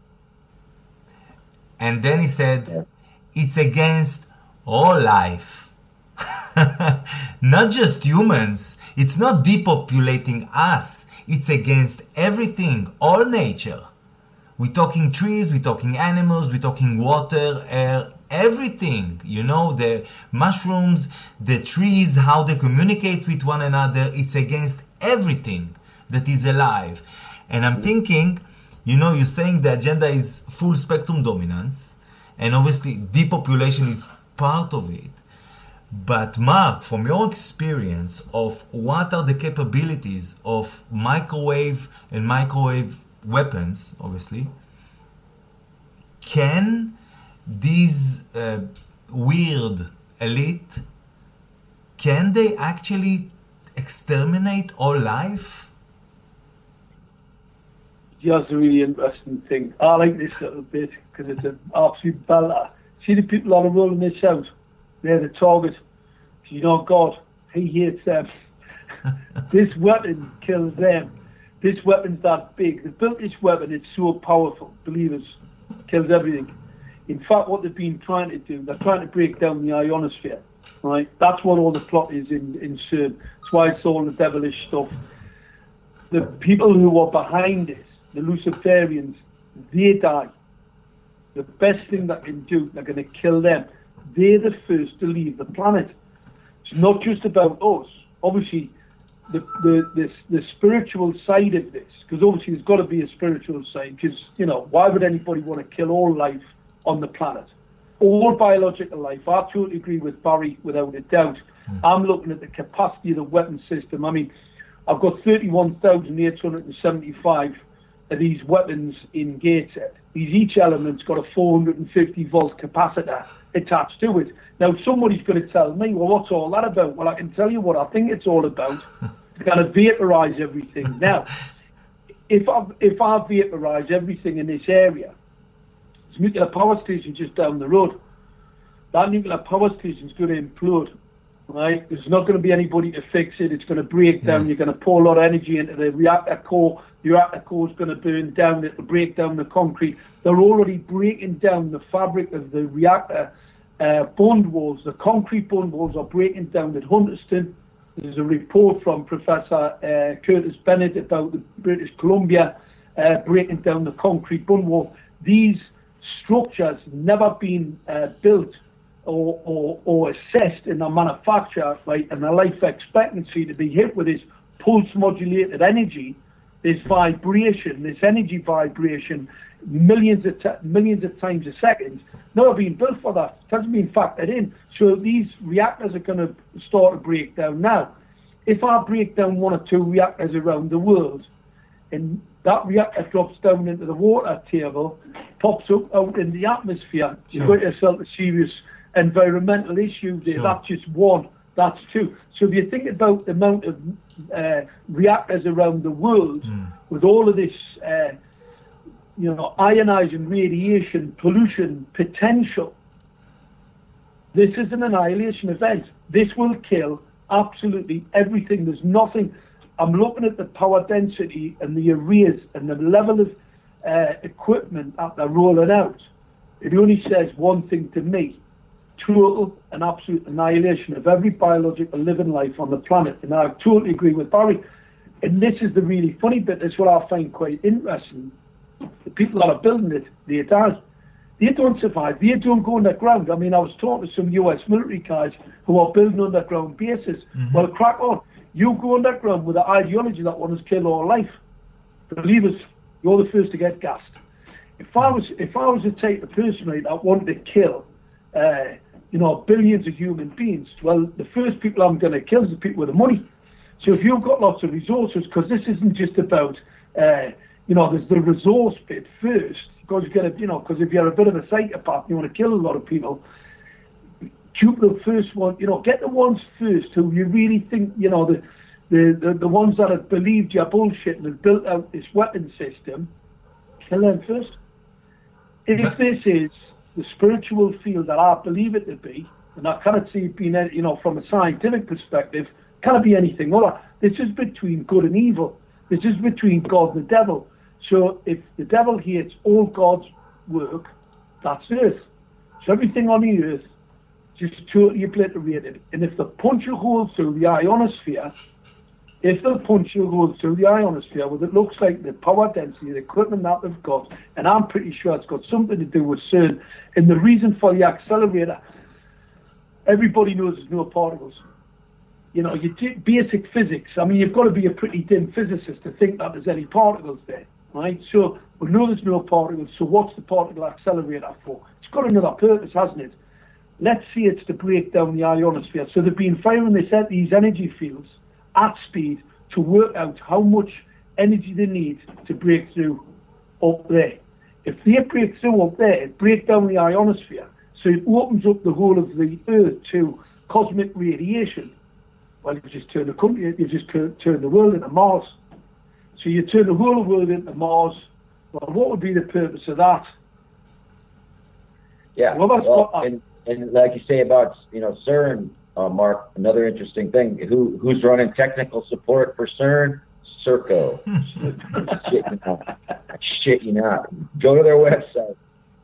And then he said, yeah. It's against all life. Not just humans. It's not depopulating us. It's against everything, all nature. We're talking trees, we're talking animals, we're talking water, air, everything. You know, the mushrooms, the trees, how they communicate with one another. It's against everything that is alive. And I'm thinking, you know, you're saying the agenda is full spectrum dominance, and obviously depopulation is part of it. But Mark, from your experience of what are the capabilities of microwave and microwave weapons, obviously, can these uh, weird elite, can they actually exterminate all life? Yeah, it's a really interesting thing. I like this little bit because it's an absolute belter. See the people that are rolling this out? They're the target. You know, God, He hates them. This weapon kills them. This weapon's that big. They built this weapon, it's so powerful. Believers, kills everything. In fact, what they've been trying to do, they're trying to break down the ionosphere. Right? That's what all the plot is in, in CERN. That's why it's all the devilish stuff. The people who are behind this, the Luciferians, they die. The best thing that can do, they're going to kill them. They're the first to leave the planet. It's not just about us. Obviously, the the the, the spiritual side of this, because obviously there's got to be a spiritual side, because, you know, why would anybody want to kill all life on the planet? All biological life. I totally agree with Barry, without a doubt. Mm. I'm looking at the capacity of the weapon system. I mean, I've got thirty-one thousand eight hundred seventy-five of these weapons in Gateshead. These each element's got a four hundred fifty volt capacitor attached to it. Now, somebody's going to tell me, well, what's all that about? Well, I can tell you what I think it's all about. It's going to vaporize everything. Now, if I, if I vaporize everything in this area, there's a nuclear power station just down the road. That nuclear power station is going to implode. Right? There's not going to be anybody to fix it. It's going to break down. Yes. You're going to pour a lot of energy into the reactor core. The reactor core is going to burn down. It'll break down the concrete. They're already breaking down the fabric of the reactor uh, bond walls. The concrete bond walls are breaking down at Hunterston. There's a report from Professor uh, Curtis Bennett about the British Columbia uh, breaking down the concrete bond wall. These structures never been uh, built Or, or, or assessed in their manufacture, right, and their life expectancy to be hit with this pulse modulated energy, this vibration, this energy vibration, millions of t- millions of times a second, never been built for that. It hasn't been factored in. So these reactors are going to start to break down now. If I break down one or two reactors around the world, and that reactor drops down into the water table, pops up out in the atmosphere, sure. You've got yourself a serious environmental issue there. Sure. That's just one. That's two. So if you think about the amount of uh, reactors around the world, mm. with all of this, uh, you know, ionizing radiation, pollution potential, this is an annihilation event. This will kill absolutely everything. There's nothing. I'm looking at the power density and the arrays and the level of uh, equipment that they're rolling out. It only says one thing to me: total and absolute annihilation of every biological living life on the planet. And I totally agree with Barry. And this is the really funny bit. That's what I find quite interesting. The people that are building it, they die. They don't survive. They don't go underground. I mean, I was talking to some U S military guys who are building underground bases. Mm-hmm. Well, crack on. You go underground with the ideology that wants to kill all life. Believe us, you're the first to get gassed. If I was, if I was the type of person right, that wanted to kill, uh, you know, billions of human beings, well, the first people I'm going to kill is the people with the money. So if you've got lots of resources, because this isn't just about, uh, you know, there's the resource bit first, because you're going to, you know, because if you're a bit of a psychopath, you want to kill a lot of people, shoot the first one, you know, get the ones first who you really think, you know, the the, the, the ones that have believed your bullshit and have built out this weapon system, kill them first. If but- this is the spiritual field that I believe it to be, and I cannot see it being, you know, from a scientific perspective, cannot be anything other. This is between good and evil. This is between God and the devil. So if the devil hates all God's work, that's earth. So everything on the earth is just totally obliterated. And if they punch a hole through the ionosphere, if they punch a hole through the ionosphere, well, it looks like the power density, the equipment that they've got, and I'm pretty sure it's got something to do with CERN. And the reason for the accelerator, everybody knows there's no particles. You know, you do basic physics. I mean, you've got to be a pretty dim physicist to think that there's any particles there, right? So we know there's no particles, so what's the particle accelerator for? It's got another purpose, hasn't it? Let's see, it's to break down the ionosphere. So they've been firing this at these energy fields at speed to work out how much energy they need to break through up there. If they break through up there, break down the ionosphere, so it opens up the whole of the Earth to cosmic radiation. Well, you just turn the country, you just turn the world into Mars. So you turn the whole world into Mars, Well, what would be the purpose of that? Yeah, Well, that's well, what- and, and like you say about, you know, CERN, uh, Mark, another interesting thing, who who's running technical support for CERN? Serco. Shit you not. Shit you not. Go to their website.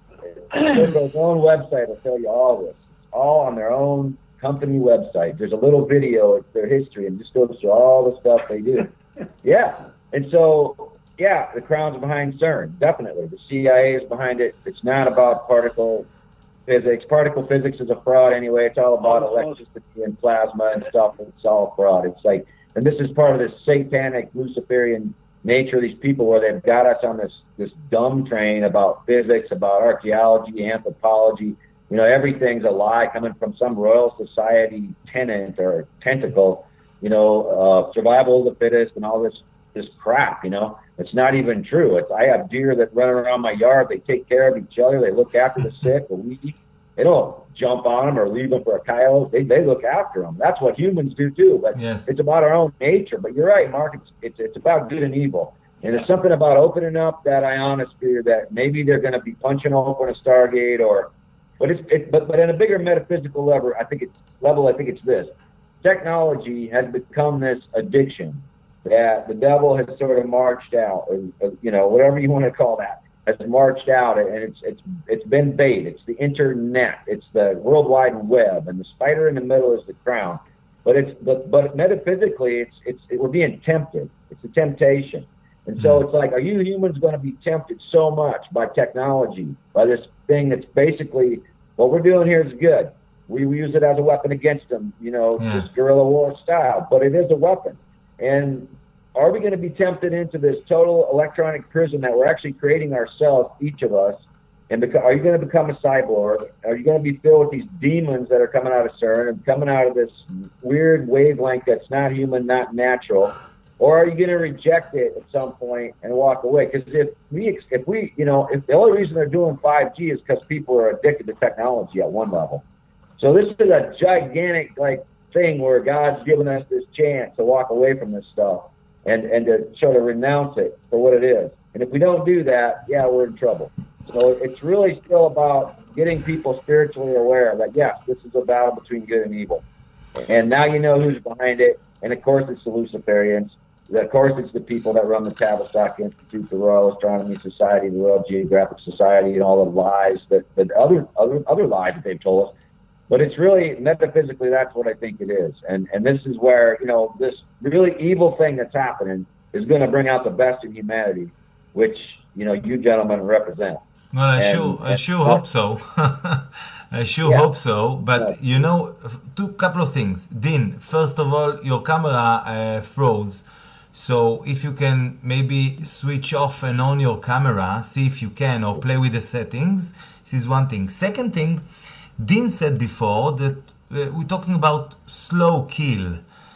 Serco's own website will tell you all this. It's all on their own company website. There's a little video, it's their history, and just goes through all the stuff they do. Yeah. And so, yeah, the Crown's behind CERN, definitely. The C I A is behind it. It's not about particle physics. Particle physics is a fraud anyway. It's all about electricity and plasma and stuff. It's all fraud. It's like, and this is part of this satanic Luciferian nature of these people where they've got us on this, this dumb train about physics, about archaeology, anthropology. You know, everything's a lie coming from some Royal Society tenant or tentacle, you know, uh, survival of the fittest and all this, this crap, you know. It's not even true. It's, I have deer that run around my yard. They take care of each other. They look after the sick, the weak. They don't jump on them or leave them for a coyote. They, they look after them. That's what humans do too. But Yes. it's about our own nature. But you're right, Mark. It's, it's, it's about good and evil. And it's something about opening up that ionosphere that maybe they're going to be punching open a Stargate or, but it's, it, but, but in a bigger metaphysical level, I think it's level, I think it's this. Technology has become this addiction that the devil has sort of marched out, or, or, you know, whatever you want to call that, has marched out, and it's it's it's been bait. It's the internet. It's the World Wide Web, and the spider in the middle is the crown. But it's but, but metaphysically, it's it's it, we're being tempted. It's a temptation, and so it's like, are you humans going to be tempted so much by technology, by this thing that's basically what we're doing here is good. We, we use it as a weapon against them, you know, Yeah. just guerrilla war style. But it is a weapon. And are we going to be tempted into this total electronic prison that we're actually creating ourselves, each of us? And beca- are you going to become a cyborg? Are you going to be filled with these demons that are coming out of CERN and coming out of this weird wavelength that's not human, not natural? Or are you going to reject it at some point and walk away? Because if we, if we, you know, if the only reason they're doing five G is because people are addicted to technology at one level. So this is a gigantic, like, thing where God's given us this chance to walk away from this stuff and, and to sort of renounce it for what it is. And if we don't do that, yeah, we're in trouble. So it's really still about getting people spiritually aware that, yes, this is a battle between good and evil. And now you know who's behind it. And, of course, it's the Luciferians. Of course, it's the people that run the Tavistock Institute, the Royal Astronomy Society, the Royal Geographic Society, and all the lies, that, that other, other, other lies that they've told us. But it's really, metaphysically, that's what I think it is. And and this is where, you know, this really evil thing that's happening is going to bring out the best in humanity, which, you know, you gentlemen represent. Well, I And- sure, I and- sure hope so. I sure Yeah. hope so. But Yeah. you know, f- two couple of things. Dean, first of all, your camera uh, froze. So if you can maybe switch off and on your camera, see if you can, or play with the settings. This is one thing. Second thing, Dean said before that uh, we're talking about slow kill.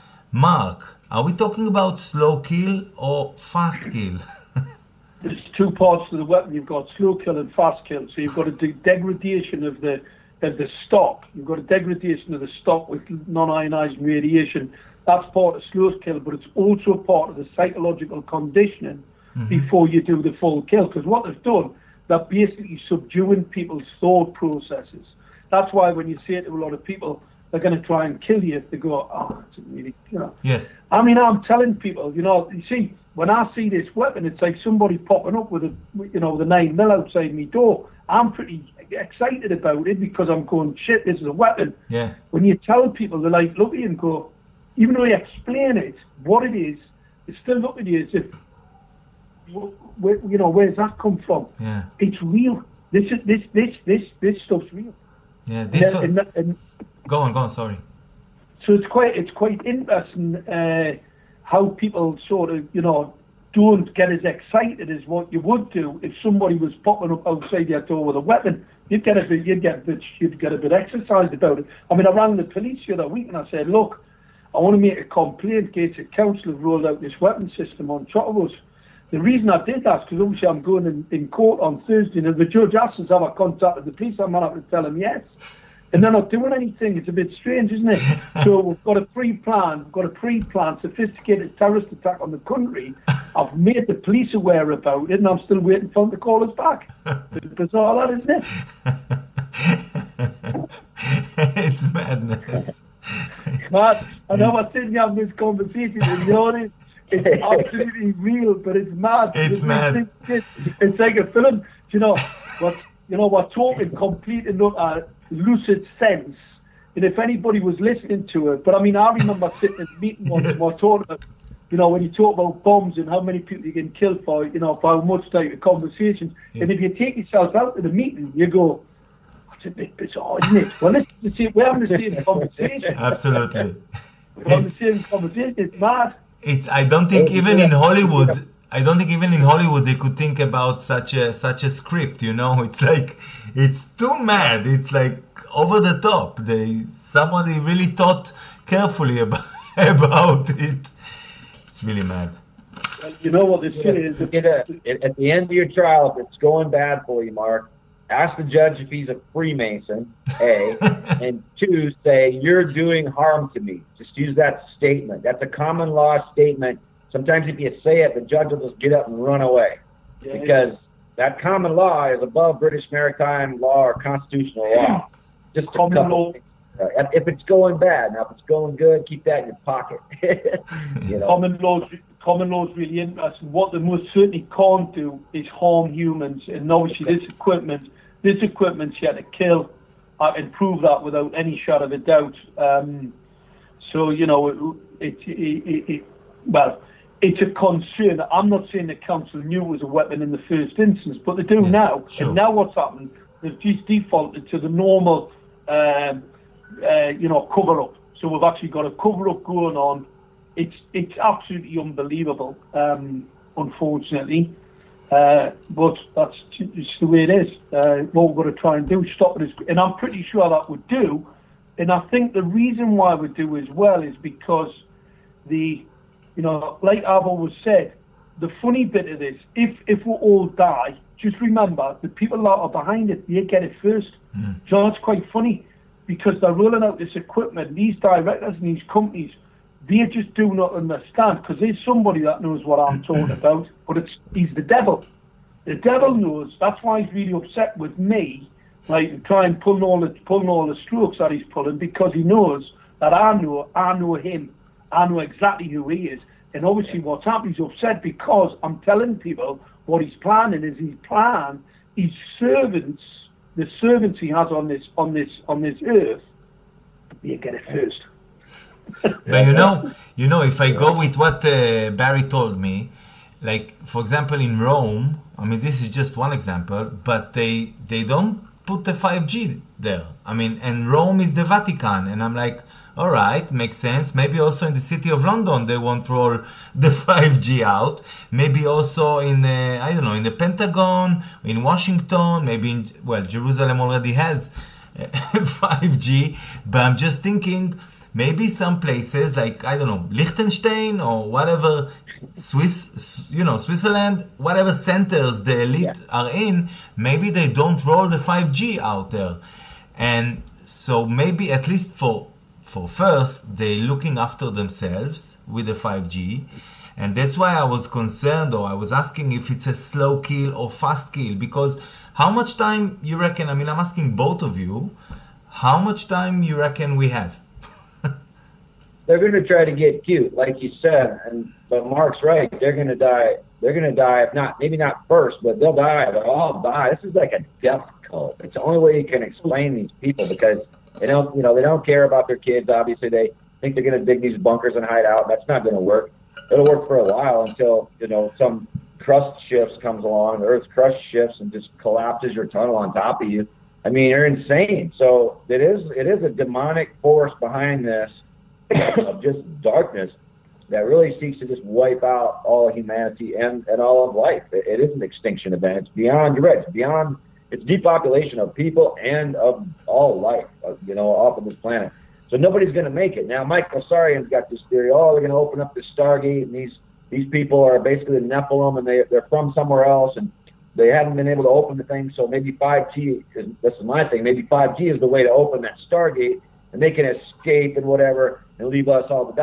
Mark, are we talking about slow kill or fast kill? There's two parts to the weapon. You've got slow kill and fast kill. So you've got a de- degradation of the of the stock. You've got a degradation of the stock with non-ionizing radiation. That's part of slow kill, but it's also part of the psychological conditioning mm-hmm. before you do the full kill. Because what they've done, they're basically subduing people's thought processes. That's why when you say it to a lot of people, they're going to try and kill you if they go, oh, it's really, you know. Yes. I mean, I'm telling people, you know, you see, when I see this weapon, it's like somebody popping up with a, you know, the nine mil outside my door. I'm pretty excited about it because I'm going, shit, this is a weapon. Yeah. When you tell people, they like look at you and go, even though you explain it, what it is, they still look at you as if, where, you know, where's that come from? Yeah. It's real. This is this this this this stuff's real. Yeah. This And- one. and- and- Go on. Go on. Sorry. So it's quite it's quite interesting uh, how people sort of, you know, don't get as excited as what you would do if somebody was popping up outside your door with a weapon. You'd get a bit, you'd get a bit, you'd get a bit exercised about it. I mean, I rang the police the other week and I said, look, I want to make a complaint. Gateshead Council have rolled out this weapon system on top of us. The reason I did that is because obviously I'm going in, in court on Thursday, and if the judge asks us have I contacted the police, I might have to tell him yes. And they're not doing anything. It's a bit strange, isn't it? So we've got a pre-plan, we've got a pre-planned, sophisticated terrorist attack on the country, I've made the police aware about it, and I'm still waiting for them to call us back. It's bizarre, that, isn't it? It's madness. Mad. I know we're sitting here having this conversation, and you know, it's, it's absolutely real, but it's mad. It's, it's mad. It's, it's like a film. Do you know what? You know, we're talking complete and utter lucid sense. And if anybody was listening to it, but I mean, I remember sitting in a meeting once, yes. and we're talking about, you know, when you talk about bombs and how many people you can kill for, you know, for how much type of conversations. Yeah. And if you take yourself out of the meeting, you go, that's a bit bizarre, isn't it? Well, listen, the same, we're having the same conversation. Absolutely. We're having the same conversation. It's mad. It's. I don't think even in Hollywood, I don't think even in Hollywood they could think about such a such a script. You know, it's like it's too mad. It's like over the top. They somebody really thought carefully about about it. It's really mad. Well, you know what this is? Get a, at the end of your trial, if it's going bad for you, Mark, ask the judge if he's a Freemason, A, and two, say, you're doing harm to me. Just use that statement. That's a common law statement. Sometimes if you say it, the judge will just get up and run away. Yeah, because yeah. that common law is above British maritime law or constitutional law. Just common law. Uh, if it's going bad, now if it's going good, keep that in your pocket. you know? Common law, common law is really interesting. What they most certainly can't do is harm humans. And obviously, this equipment, this equipment's here to kill. I can prove that without any shadow of a doubt. Um, so you know, it, it, it, it, well, it's a concern. I'm not saying the council knew it was a weapon in the first instance, but they do yeah, now. Sure. And now what's happened? They've just defaulted to the normal. Um, Uh, you know, cover up. So we've actually got a cover up going on. It's it's absolutely unbelievable, um, unfortunately. Uh, but that's just the way it is. Uh, what we're going to try and do, stop it. And I'm pretty sure that would do. And I think the reason why we do as well is because the, you know, like I've always said, the funny bit of this, if if we all die, just remember the people that are behind it, they get it first. Mm. So that's quite funny. Because they're rolling out this equipment, these directors and these companies, they just do not understand. Because there's somebody that knows what I'm talking about, but it's he's the devil. The devil knows. That's why he's really upset with me, like trying pulling all the pulling all the strokes that he's pulling, because he knows that I know I know him, I know exactly who he is, and obviously what's happened. He's upset because I'm telling people what he's planning is his plan. His servants. The servants he has on this on this on this earth, you get it first. But you know, you know, if I go with what uh, Barry told me, like for example in Rome, I mean this is just one example, but they they don't put the five G there. I mean, and Rome is the Vatican, and I'm like, all right, makes sense. Maybe also in the city of London they won't roll the five G out. Maybe also in, uh, I don't know, in the Pentagon, in Washington, maybe in, well, Jerusalem already has uh, five G. But I'm just thinking, maybe some places like, I don't know, Liechtenstein or whatever, Swiss, you know, Switzerland, whatever centers the elite yeah. are in, maybe they don't roll the five G out there. And so maybe at least for For first, they're looking after themselves with the five G, and that's why I was concerned, or I was asking if it's a slow kill or fast kill, because how much time you reckon, I mean, I'm asking both of you, how much time you reckon we have? They're going to try to get cute, like you said, and but Mark's right, they're going to die, they're going to die, if not, maybe not first, but they'll die, they'll all die. This is like a death cult. It's the only way you can explain these people, because They don't, you know, they don't care about their kids. Obviously, they think they're going to dig these bunkers and hide out. That's not going to work. It'll work for a while until, you know, some crust shifts comes along, the Earth's crust shifts and just collapses your tunnel on top of you. I mean, you're insane. So it is, it is a demonic force behind this of just darkness that really seeks to just wipe out all of humanity and, and all of life. It, it is an extinction event. It's beyond, you're right, it's beyond. It's depopulation of people and of all life, you know, off of this planet. So nobody's going to make it. Now, Mike Osarian's got this theory, oh, they're going to open up the Stargate, and these these people are basically the Nephilim, and they, they're from somewhere else, and they haven't been able to open the thing, so maybe five G, is, this is my thing, maybe five G is the way to open that Stargate, and they can escape and whatever, and leave us all to die.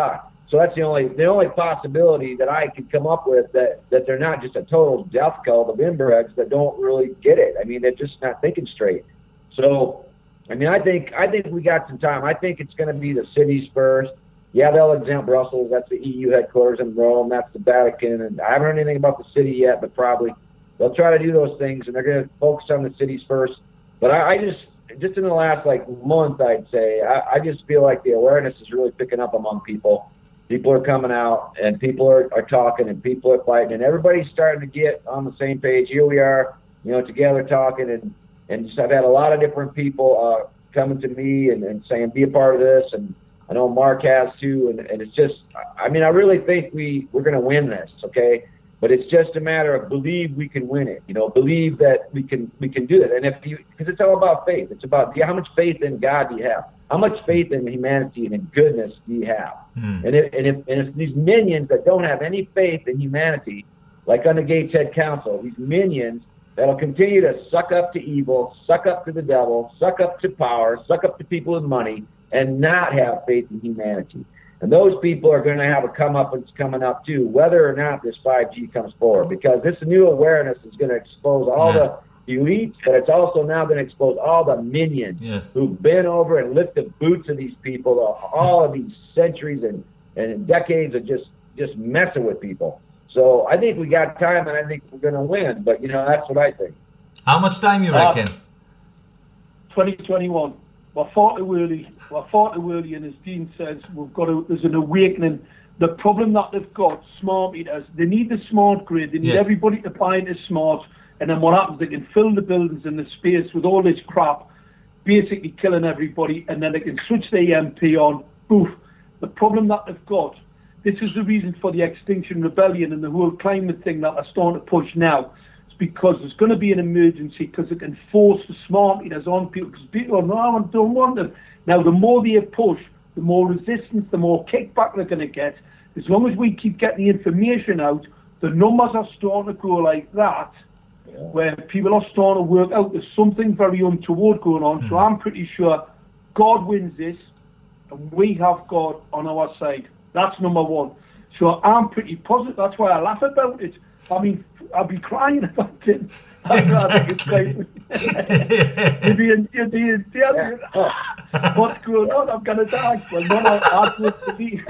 So that's the only the only possibility that I could come up with that, that they're not just a total death cult of inbreds that don't really get it. I mean, they're just not thinking straight. So, I mean, I think I think we got some time. I think it's going to be the cities first. Yeah, they'll exempt Brussels. That's the E U headquarters in Rome. That's the Vatican. And I haven't heard anything about the city yet, but probably they'll try to do those things, and they're going to focus on the cities first. But I, I just, just in the last like month, I'd say, I, I just feel like the awareness is really picking up among people. People are coming out, and people are, are talking, and people are fighting, and everybody's starting to get on the same page. Here we are, you know, together talking, and and just, I've had a lot of different people uh, coming to me and, and saying, be a part of this, and I know Mark has too, and, and it's just, I mean, I really think we, we're going to win this, okay? But it's just a matter of believe we can win it, you know, believe that we can we can do it. And if you, because it's all about faith. It's about how much faith in God do you have? How much faith in humanity and in goodness do you have? Mm. And, if, and, if, and if these minions that don't have any faith in humanity, like on the Gateshead Council, these minions that'll continue to suck up to evil, suck up to the devil, suck up to power, suck up to people with money, and not have faith in humanity. And those people are going to have a comeuppance coming up too, whether or not this five G comes forward, because this new awareness is going to expose all yeah. the elites, but it's also now going to expose all the minions yes. who've been over and licked the boots of these people all of these centuries and, and decades of just, just messing with people. So I think we got time, and I think we're going to win. But, you know, that's what I think. How much time you reckon? Uh, twenty twenty-one. We're far too early. We're far too early, and as Dean says, we've got to, there's an awakening. The problem that they've got, smart meters, they need the smart grid. They need yes. everybody to buy into smart. And then what happens, they can fill the buildings and the space with all this crap, basically killing everybody, and then they can switch the E M P on. Oof. The problem that they've got, this is the reason for the Extinction Rebellion and the whole climate thing that they're starting to push now. It's because there's going to be an emergency, because they can force the smart meters on people, because people are, no, I don't want them. Now, the more they push, the more resistance, the more kickback they're going to get. As long as we keep getting the information out, the numbers are starting to go like that, yeah. where people are starting to work out there's something very untoward going on. Mm. So I'm pretty sure God wins this, and we have God on our side. That's number one. So I'm pretty positive. That's why I laugh about it. I mean, I'll be crying about it. Exactly. What's going on? I'm going to die. Well, no, no, I don't believe.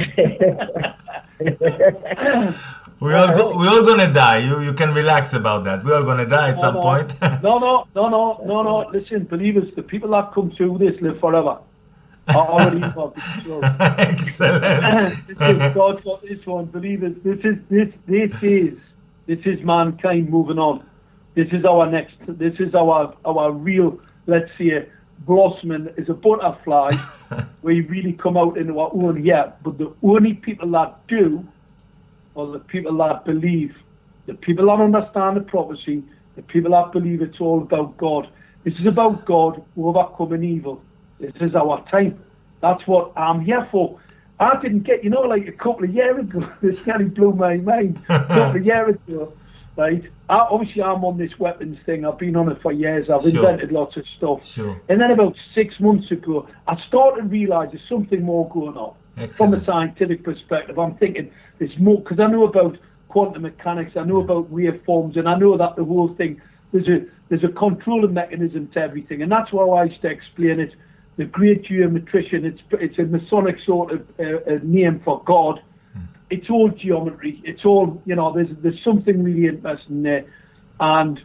We all go, we all gonna die. You you can relax about that. We all gonna die at no, some no. point. no, no, no, no, no, no. Listen, believers, the people that come through this live forever. I already know. Excellent. This is God got this one, believers. This is this this is this is mankind moving on. This is our next. This is our our real. Let's say blossoming is a butterfly. We really come out into our own. Yeah, but the only people that do. Or the people that believe, the people that understand the prophecy, the people that believe it's all about God. This is about God overcoming evil. This is our time. That's what I'm here for. I didn't get, you know, like a couple of years ago, this nearly blew my mind. A couple of years ago, right? I, obviously, I'm on this weapons thing. I've been on it for years. I've sure. invented lots of stuff. Sure. And then about six months ago, I started to realise there's something more going on. Excellent. From a scientific perspective. I'm thinking there's more, because I know about quantum mechanics, I know about waveforms, and I know that the whole thing, there's a there's a controlling mechanism to everything, and that's how I used to explain it. The great geometrician, it's it's a Masonic sort of uh, a name for God. Hmm. It's all geometry. It's all, you know, there's there's something really interesting there, and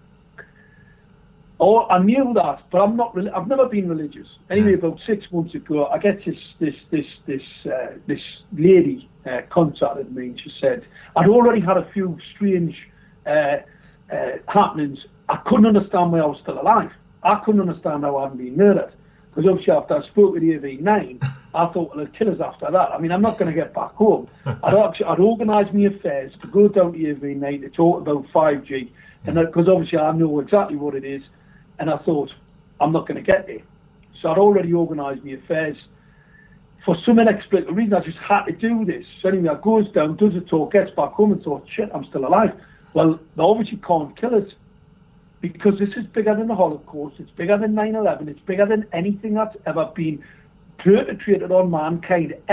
oh, I knew that, but I'm not. I've never been religious. Anyway, about six months ago, I get this this this this uh, this lady uh, contacted me, and she said I'd already had a few strange uh, uh, happenings. I couldn't understand why I was still alive. I couldn't understand how I hadn't been murdered. Because obviously after I spoke with A V nine, I thought, well, they'll kill us after that. I mean, I'm not going to get back home. I'd actually, I'd organised my affairs to go down to A V nine to talk about five G, and because obviously I know exactly what it is. And I thought, I'm not going to get there. So I'd already organised my affairs. For some inexplicable reason, I just had to do this. So anyway, I goes down, does a talk, gets back home and thought, shit, I'm still alive. Well, they obviously can't kill us because this is bigger than the Holocaust. It's bigger than nine eleven. It's bigger than anything that's ever been perpetrated on mankind ever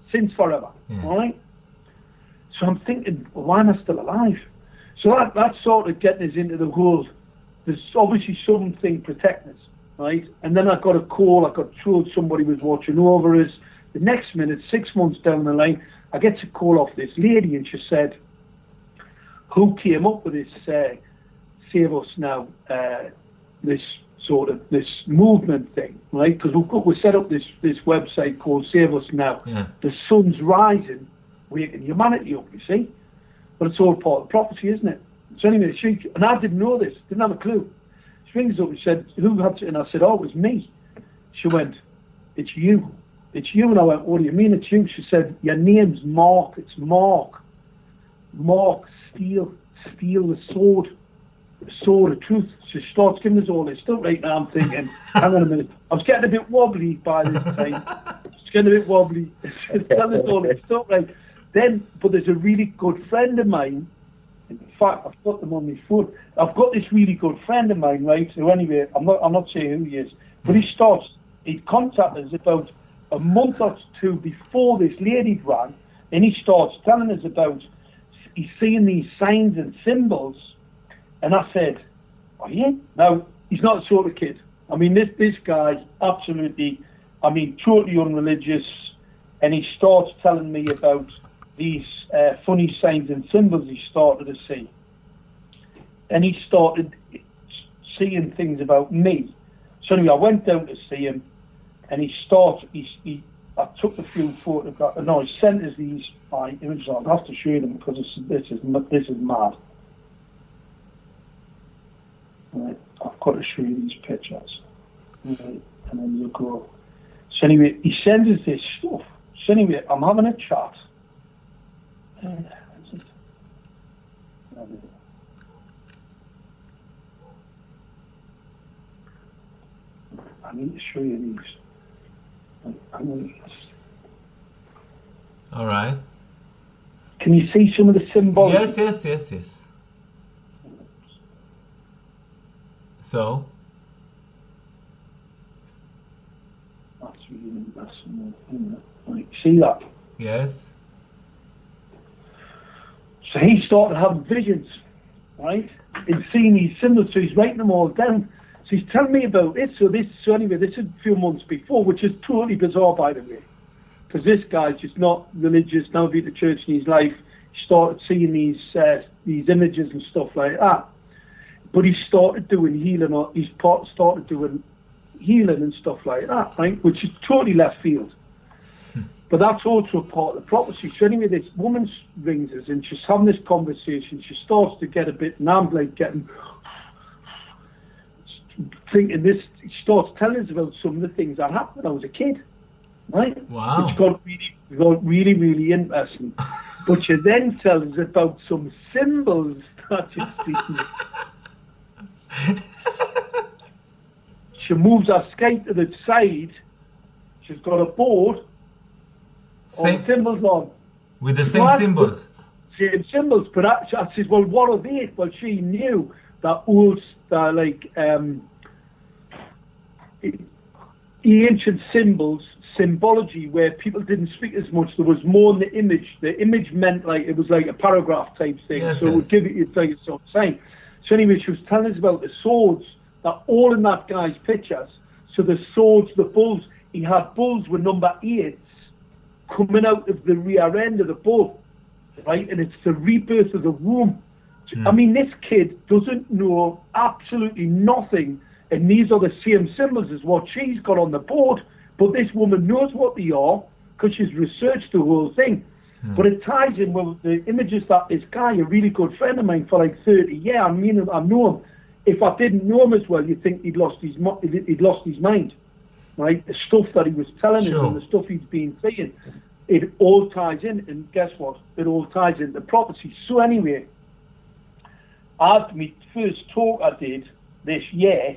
since forever. Yeah. All right. So I'm thinking, well, why am I still alive? So that that's sort of getting us into the whole. There's obviously something protecting us, right? And then I got a call. I got told somebody was watching over us. The next minute, six months down the line, I get a call off this lady, and she said, "Who came up with this uh, Save Us Now, uh, this sort of this movement thing, right? Because we we set up this this website called Save Us Now. Yeah. The sun's rising, waking humanity up. You see, but it's all part of the prophecy, isn't it? So anyway, she and I didn't know this, didn't have a clue. She rings up and said, "Who had to?" And I said, "Oh, it was me." She went, "It's you. It's you." And I went, "What do you mean it's you?" She said, "Your name's Mark. It's Mark. Mark Steele. Steele the sword. The sword of truth." She starts giving us all this stuff right now. I'm thinking, hang on a minute. I was getting a bit wobbly by this time. I was getting a bit wobbly. She's telling us all this stuff, right? Then, but there's a really good friend of mine. In fact, I've got them on my phone. I've got this really good friend of mine, right? So anyway, I'm not I'm not saying who he is, but he starts, he contacted us about a month or two before this lady ran, and he starts telling us about, he's seeing these signs and symbols, and I said, "Oh yeah?" Now, he's not the sort of kid. I mean, this, this guy's absolutely, I mean, totally unreligious, and he starts telling me about these uh, funny signs and symbols he started to see. And he started seeing things about me. So anyway, I went down to see him, and he started, he, he, I took a few photographs, no, he sent us these uh, images. I'll have to show them because this, this, is, this is mad. Right, I've got to show you these pictures. Right, and then you go. So anyway, he sends us this stuff. So anyway, I'm having a chat. I need to show you these. I'm gonna... All right. Can you see some of the symbols? Yes, yes, yes, yes. So? That's really interesting. Right, see that? Yes. So he started having visions, right? And seeing these symbols, so he's writing them all down. So he's telling me about it. So this, so anyway, this is a few months before, which is totally bizarre, by the way, because this guy's just not religious. Never been to church in his life. He started seeing these uh, these images and stuff like that. But he started doing healing, or he's part started doing healing and stuff like that, right? Which is totally left field. But that's also part of the prophecy. So anyway, this woman rings us and she's having this conversation. She starts to get a bit, and I'm like getting, thinking this, she starts telling us about some of the things that happened when I was a kid, right? Wow. Which got really, got really, really interesting. But she then tells us about some symbols that she's speaking. She moves her skate to the side. She's got a board. Same, all symbols on. with the So same I- symbols. Same symbols, but I, I says, well, what are they? Well, she knew that old, uh, like, um, ancient symbols, symbology, where people didn't speak as much. There was more in the image. The image meant like, it was like a paragraph type thing. Yes, so it yes. would give it, it's like a sort of sign. So anyway, she was telling us about the swords that all in that guy's pictures. So the swords, the bulls, he had bulls with number eights coming out of the rear end of the bull, right? And it's the rebirth of the womb. Mm. I mean, this kid doesn't know absolutely nothing, and these are the same symbols as what she's got on the board, but this woman knows what they are because she's researched the whole thing. Mm. But it ties in with the images that this guy, a really good friend of mine for like thirty years, I mean, I know him. If I didn't know him as well, you'd think he'd lost his mo- he'd lost his mind, right? The stuff that he was telling Sure. us and the stuff he'd been saying, it all ties in. And guess what? It all ties in the prophecy. So anyway, after my first talk I did this year,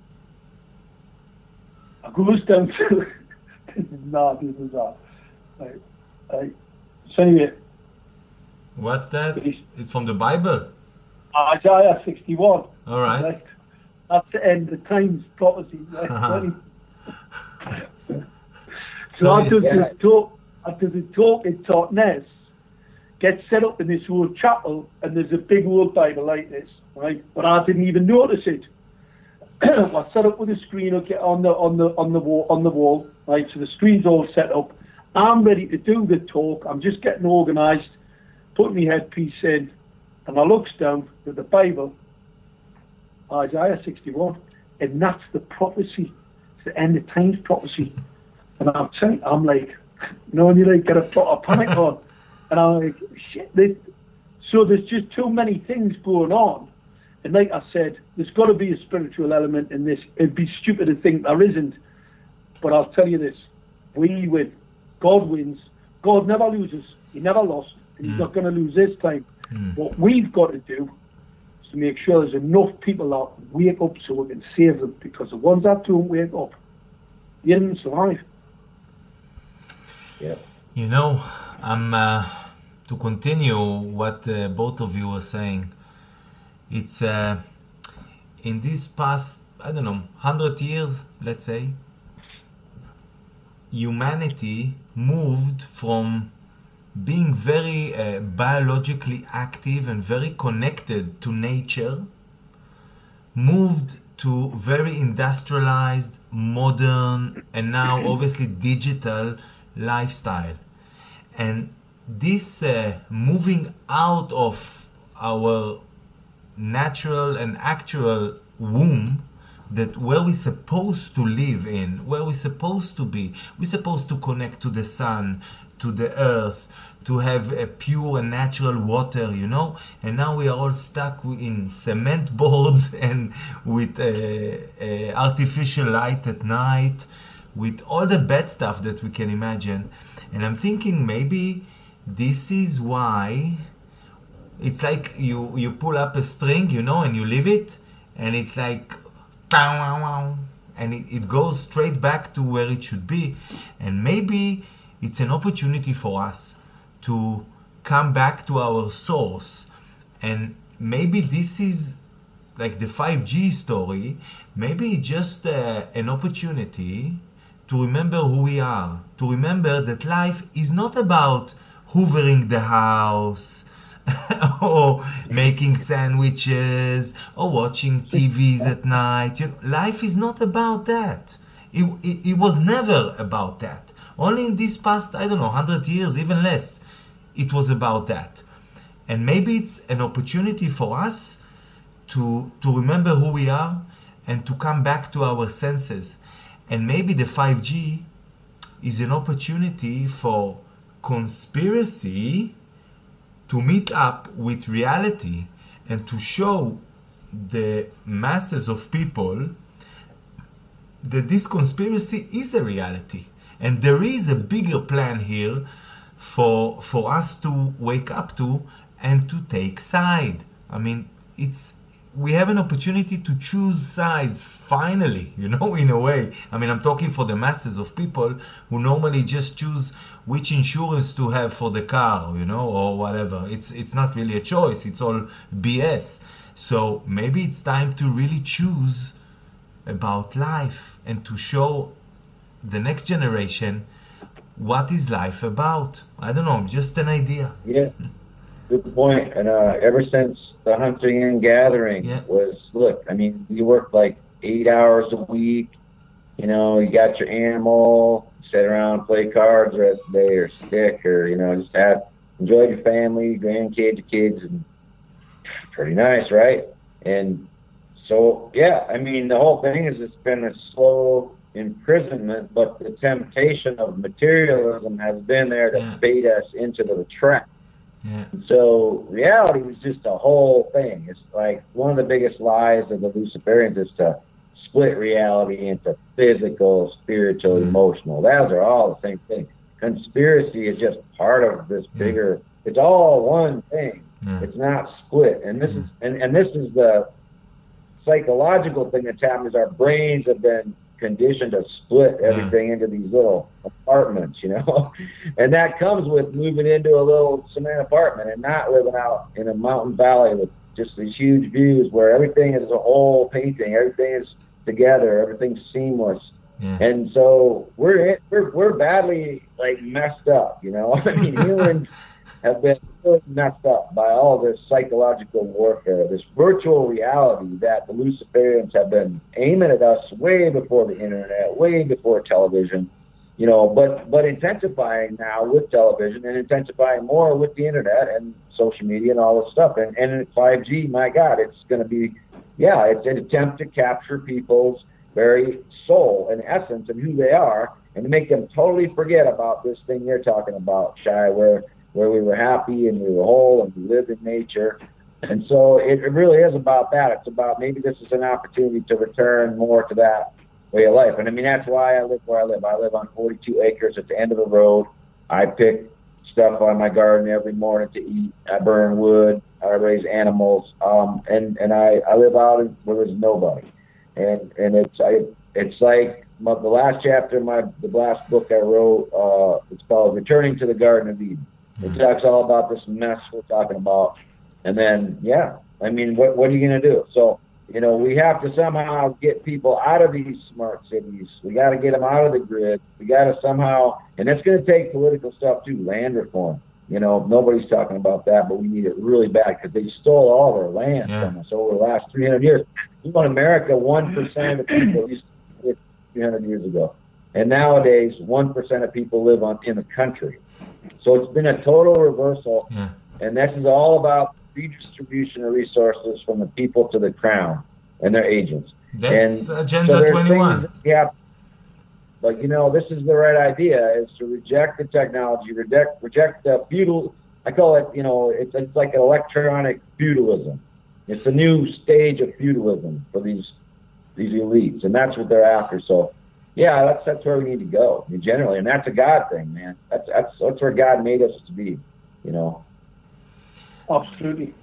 I goes down to this is not this is not right, right. So anyway, What's that? It's- It's from the Bible. Isaiah sixty-one. All right. Right. That's the end of the times prophecy. Right? Uh-huh. so So, I just yeah. this talk. after the talk in Totnes, gets set up in this old chapel, and there's a big old Bible like this, right? But I didn't even notice it. I set up with a screen on the on the on the wall on the wall, right? So the screen's all set up. I'm ready to do the talk. I'm just getting organised, putting my headpiece in, and I looks down at the Bible, Isaiah sixty-one, and that's the prophecy. It's the end of times prophecy. And I'm saying, I'm like, you know, when you like get a, a panic on, and I'm like, shit. This. So there's just too many things going on. And like I said, there's got to be a spiritual element in this. It'd be stupid to think there isn't. But I'll tell you this, we win. God wins. God never loses. He never lost. And he's mm. not going to lose this time. Mm. What we've got to do is to make sure there's enough people that wake up so we can save them. Because the ones that don't wake up, they didn't survive. Yeah. You know, I'm uh, to continue what uh, both of you were saying. It's uh, in these past, I don't know, hundred years, let's say, humanity moved from being very uh, biologically active and very connected to nature, moved to very industrialized, modern, and now obviously digital lifestyle. And this uh, moving out of our natural and actual womb, that where we're supposed to live in, where we're supposed to be, we're supposed to connect to the sun, to the earth, to have a pure and natural water, you know, and now we are all stuck in cement boards and with uh, uh, artificial light at night, with all the bad stuff that we can imagine. And I'm thinking maybe this is why it's like you, you pull up a string, you know, and you leave it, and it's like, and it, it goes straight back to where it should be. And maybe it's an opportunity for us to come back to our source. And maybe this is like the five G story, maybe it's just uh, an opportunity to remember who we are, to remember that life is not about hoovering the house, or making sandwiches, or watching T Vs at night. You know, life is not about that. It, it, it was never about that. Only in this past, I don't know, hundred years, even less, it was about that. And maybe it's an opportunity for us to, to remember who we are and to come back to our senses. And maybe the five G is an opportunity for conspiracy to meet up with reality and to show the masses of people that this conspiracy is a reality. And there is a bigger plan here for for us to wake up to and to take side. I mean, it's we have an opportunity to choose sides, finally, you know, in a way. I mean, I'm talking for the masses of people who normally just choose which insurance to have for the car, you know, or whatever. It's it's not really a choice. It's all B S. So maybe it's time to really choose about life and to show the next generation what is life about. I don't know, just an idea. Yeah, good point. And uh, ever since the hunting and gathering yeah. was, look, I mean, you work like eight hours a week. You know, you got your animal, sit around, play cards the rest of the day, or stick, or, you know, just have, enjoy your family, grandkids, kids, and pretty nice, right? And so, yeah, I mean, the whole thing is it's been a slow imprisonment, but the temptation of materialism has been there to yeah. bait us into the trap. Yeah. So reality is just a whole thing. It's like one of the biggest lies of the Luciferians is to split reality into physical, spiritual, mm. emotional. Those are all the same thing. Conspiracy is just part of this bigger, mm. it's all one thing. Mm. It's not split. And this mm. is and, and this is the psychological thing that's happened is our brains have been conditioned to split everything yeah. into these little apartments, you know, and that comes with moving into a little cement apartment and not living out in a mountain valley with just these huge views where everything is a whole painting, everything is together, everything's seamless. Yeah. And so we're we're we're badly like messed up, you know. I mean, humans have been really messed up by all this psychological warfare, this virtual reality that the Luciferians have been aiming at us way before the internet, way before television, you know. But but intensifying now with television and intensifying more with the internet and social media and all this stuff. And and five G, my God, it's going to be, yeah, it's an attempt to capture people's very soul and essence and who they are, and to make them totally forget about this thing you're talking about, Shai, where where we were happy and we were whole and we lived in nature. And so it, it really is about that. It's about maybe this is an opportunity to return more to that way of life. And I mean, that's why I live where I live. I live on forty-two acres at the end of the road. I pick stuff on my garden every morning to eat. I burn wood. I raise animals. Um, and, and I, I live out in, where there's nobody. And and it's I it's like my, the last chapter of my the last book I wrote. Uh, it's called Returning to the Garden of Eden. It talks all about this mess we're talking about, and then yeah, I mean, what what are you gonna do? So you know, we have to somehow get people out of these smart cities. We got to get them out of the grid. We got to somehow, and it's going to take political stuff too. Land reform. You know, nobody's talking about that, but we need it really bad because they stole all our land Yeah. from us over the last three hundred years. You know, in America, one percent of the people used to live three hundred years ago. And nowadays, one percent of people live on in the country. So it's been a total reversal. Yeah. And this is all about redistribution of resources from the people to the crown and their agents. That's and Agenda so there's twenty-one. things that we have- But, you know, this is the right idea, is to reject the technology, reject, reject the feudal, I call it, you know, it's, it's like an electronic feudalism. It's a new stage of feudalism for these these elites, and that's what they're after. So, yeah, that's that's where we need to go, I mean, generally, and that's a God thing, man. That's, that's, that's where God made us to be, you know. Absolutely.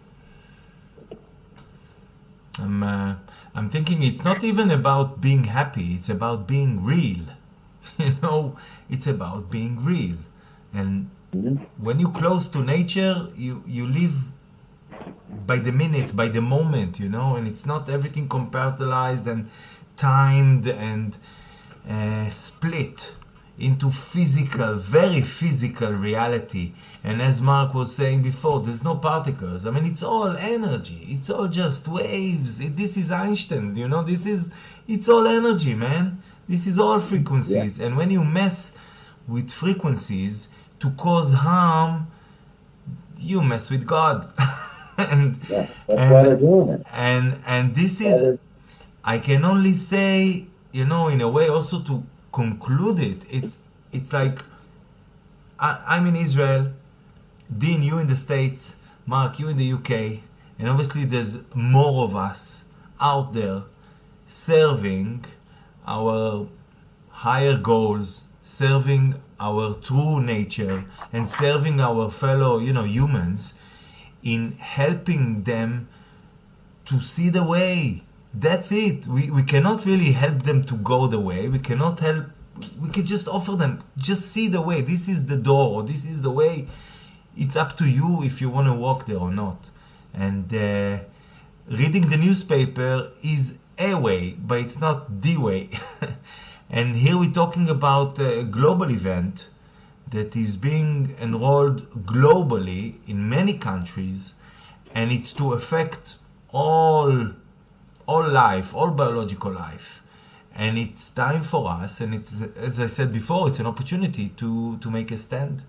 I'm, uh, I'm thinking it's not even about being happy, it's about being real. You know, it's about being real. And Mm-hmm. when you're close to nature, you, you live by the minute, by the moment, you know, and it's not everything compartmentalized and timed and uh, split into physical, very physical reality. And as Mark was saying before, there's no particles. I mean, it's all energy. It's all just waves. It, this is Einstein, you know, this is, it's all energy, man. This is all frequencies. Yeah. And when you mess with frequencies to cause harm, you mess with God. and Yeah, that's and, why they're doing it. And, and this is, I can only say, you know, in a way also to conclude it, it's it's like I, I'm in Israel, Dean, you in the States, Mark, you in the U K, and obviously there's more of us out there serving our higher goals, serving our true nature, and serving our fellow, you know, humans in helping them to see the way. That's it. We we cannot really help them to go the way. We cannot help. We can just offer them, just see the way. This is the door, or this is the way. It's up to you if you want to walk there or not. And uh, reading the newspaper is a way, but it's not the way. And here we're talking about a global event that is being enrolled globally in many countries, and it's to affect all all life, all biological life. And it's time for us, and it's, as I said before, it's an opportunity to, to make a stand.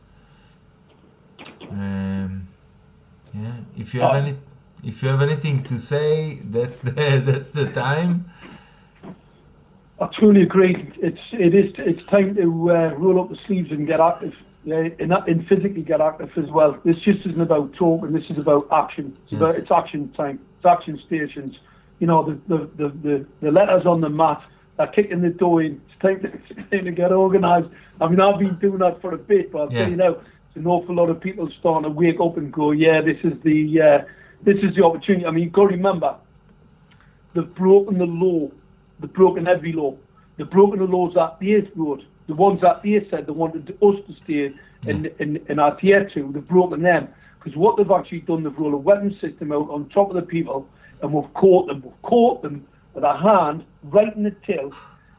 Um, yeah, if you have any, if you have anything to say, that's the that's the time. I truly agree. It's it is it's time to uh, roll up the sleeves and get active, uh, and, and physically get active as well. This just isn't about talking. This is about action. It's Yes. about it's action time. It's action stations. You know, the the, the, the, the letters on the mat are kicking the door in. It's time to, it's time to get organised. I mean, I've been doing that for a bit, but I'll Yeah. tell you now, it's an awful lot of people starting to wake up and go, yeah, this is the uh, this is the opportunity. I mean, you've got to remember, they've broken the law. They've broken every law. They've broken the laws that they wrote. The ones that they said they wanted us to stay and, and, and adhere to, they've broken them. Because what they've actually done, they've rolled a weapon system out on top of the people, and we've caught them. We've caught them with a hand right in the till,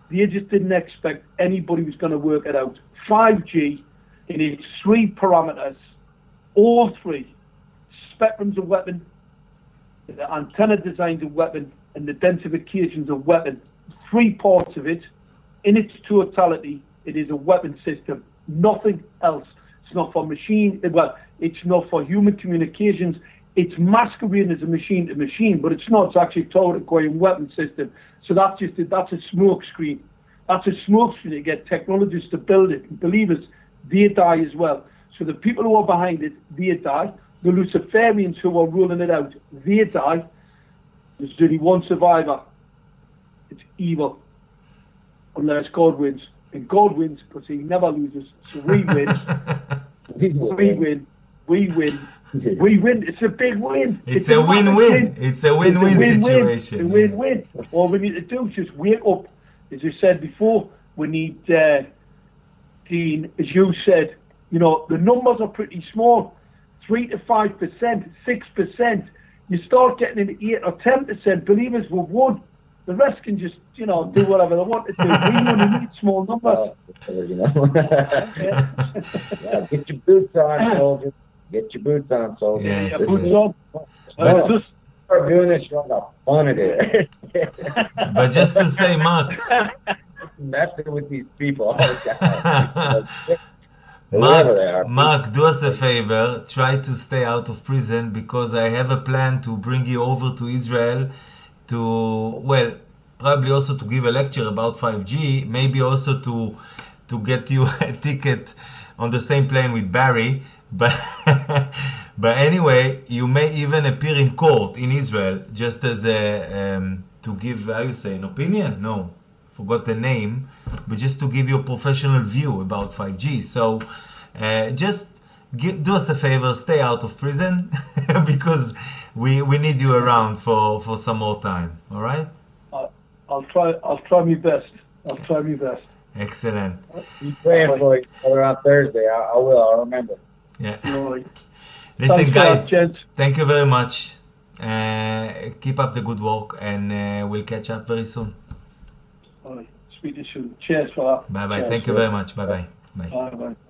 They just didn't expect anybody was going to work it out. five G in its three parameters, all three, spectrums of weapon, the antenna designs of weapon, and the densifications of weapon. Three parts of it, in its totality, it is a weapon system. Nothing else. It's not for machine, well, it's not for human communications. It's masquerading as a machine to machine, but it's not. It's actually a total-acquiring weapon system. So that's just a, that's a smoke screen. That's a smoke screen to get technologists to build it. And believe us, they die as well. So the people who are behind it, they die. The Luciferians who are ruling it out, they die. There's only one survivor. It's evil. Unless God wins. And God wins because he never loses. So we win. we win. We win. We win. It's a big win. It's, it's a win-win. Win. It's a win-win, it's a win-win situation. It's a win-win. Yes. All we need to do is just wake up. As I said before, we need, uh, Dean, as you said, you know, the numbers are pretty small. Three to five percent, six percent. You start getting into eight or ten percent. Believe us, we've won. The rest can just, you know, do whatever they want to do. We only need small numbers. Uh, you know. Yeah, get your boots on, soldiers. Get your boots on, soldiers. Yeah, yeah, boots on. But just start doing this, you'll have fun of it. But just to say, Mark, messing with these people all the time. Mark, Mark, do us a favor. Try to stay out of prison because I have a plan to bring you over to Israel to, well, probably also to give a lecture about five G, maybe also to to get you a ticket on the same plane with Barry. But but anyway, you may even appear in court in Israel just as a um, to give, how you say, an opinion? No, forgot the name, but just to give you a professional view about five G. So uh, just give, do us a favor, stay out of prison because we we need you around for, for some more time. All right? I'll, I'll try. I'll try my best. I'll try my best. Excellent. You praying for each other on Thursday? I, I will. I'll remember. Yeah. Right. Listen, Thanks guys. that, thank you very much. Uh, keep up the good work, and uh, we'll catch up very soon. All right. Speak to you soon. Cheers for that. Bye bye. Cheers. Thank you very much. Bye bye. Bye. Bye bye.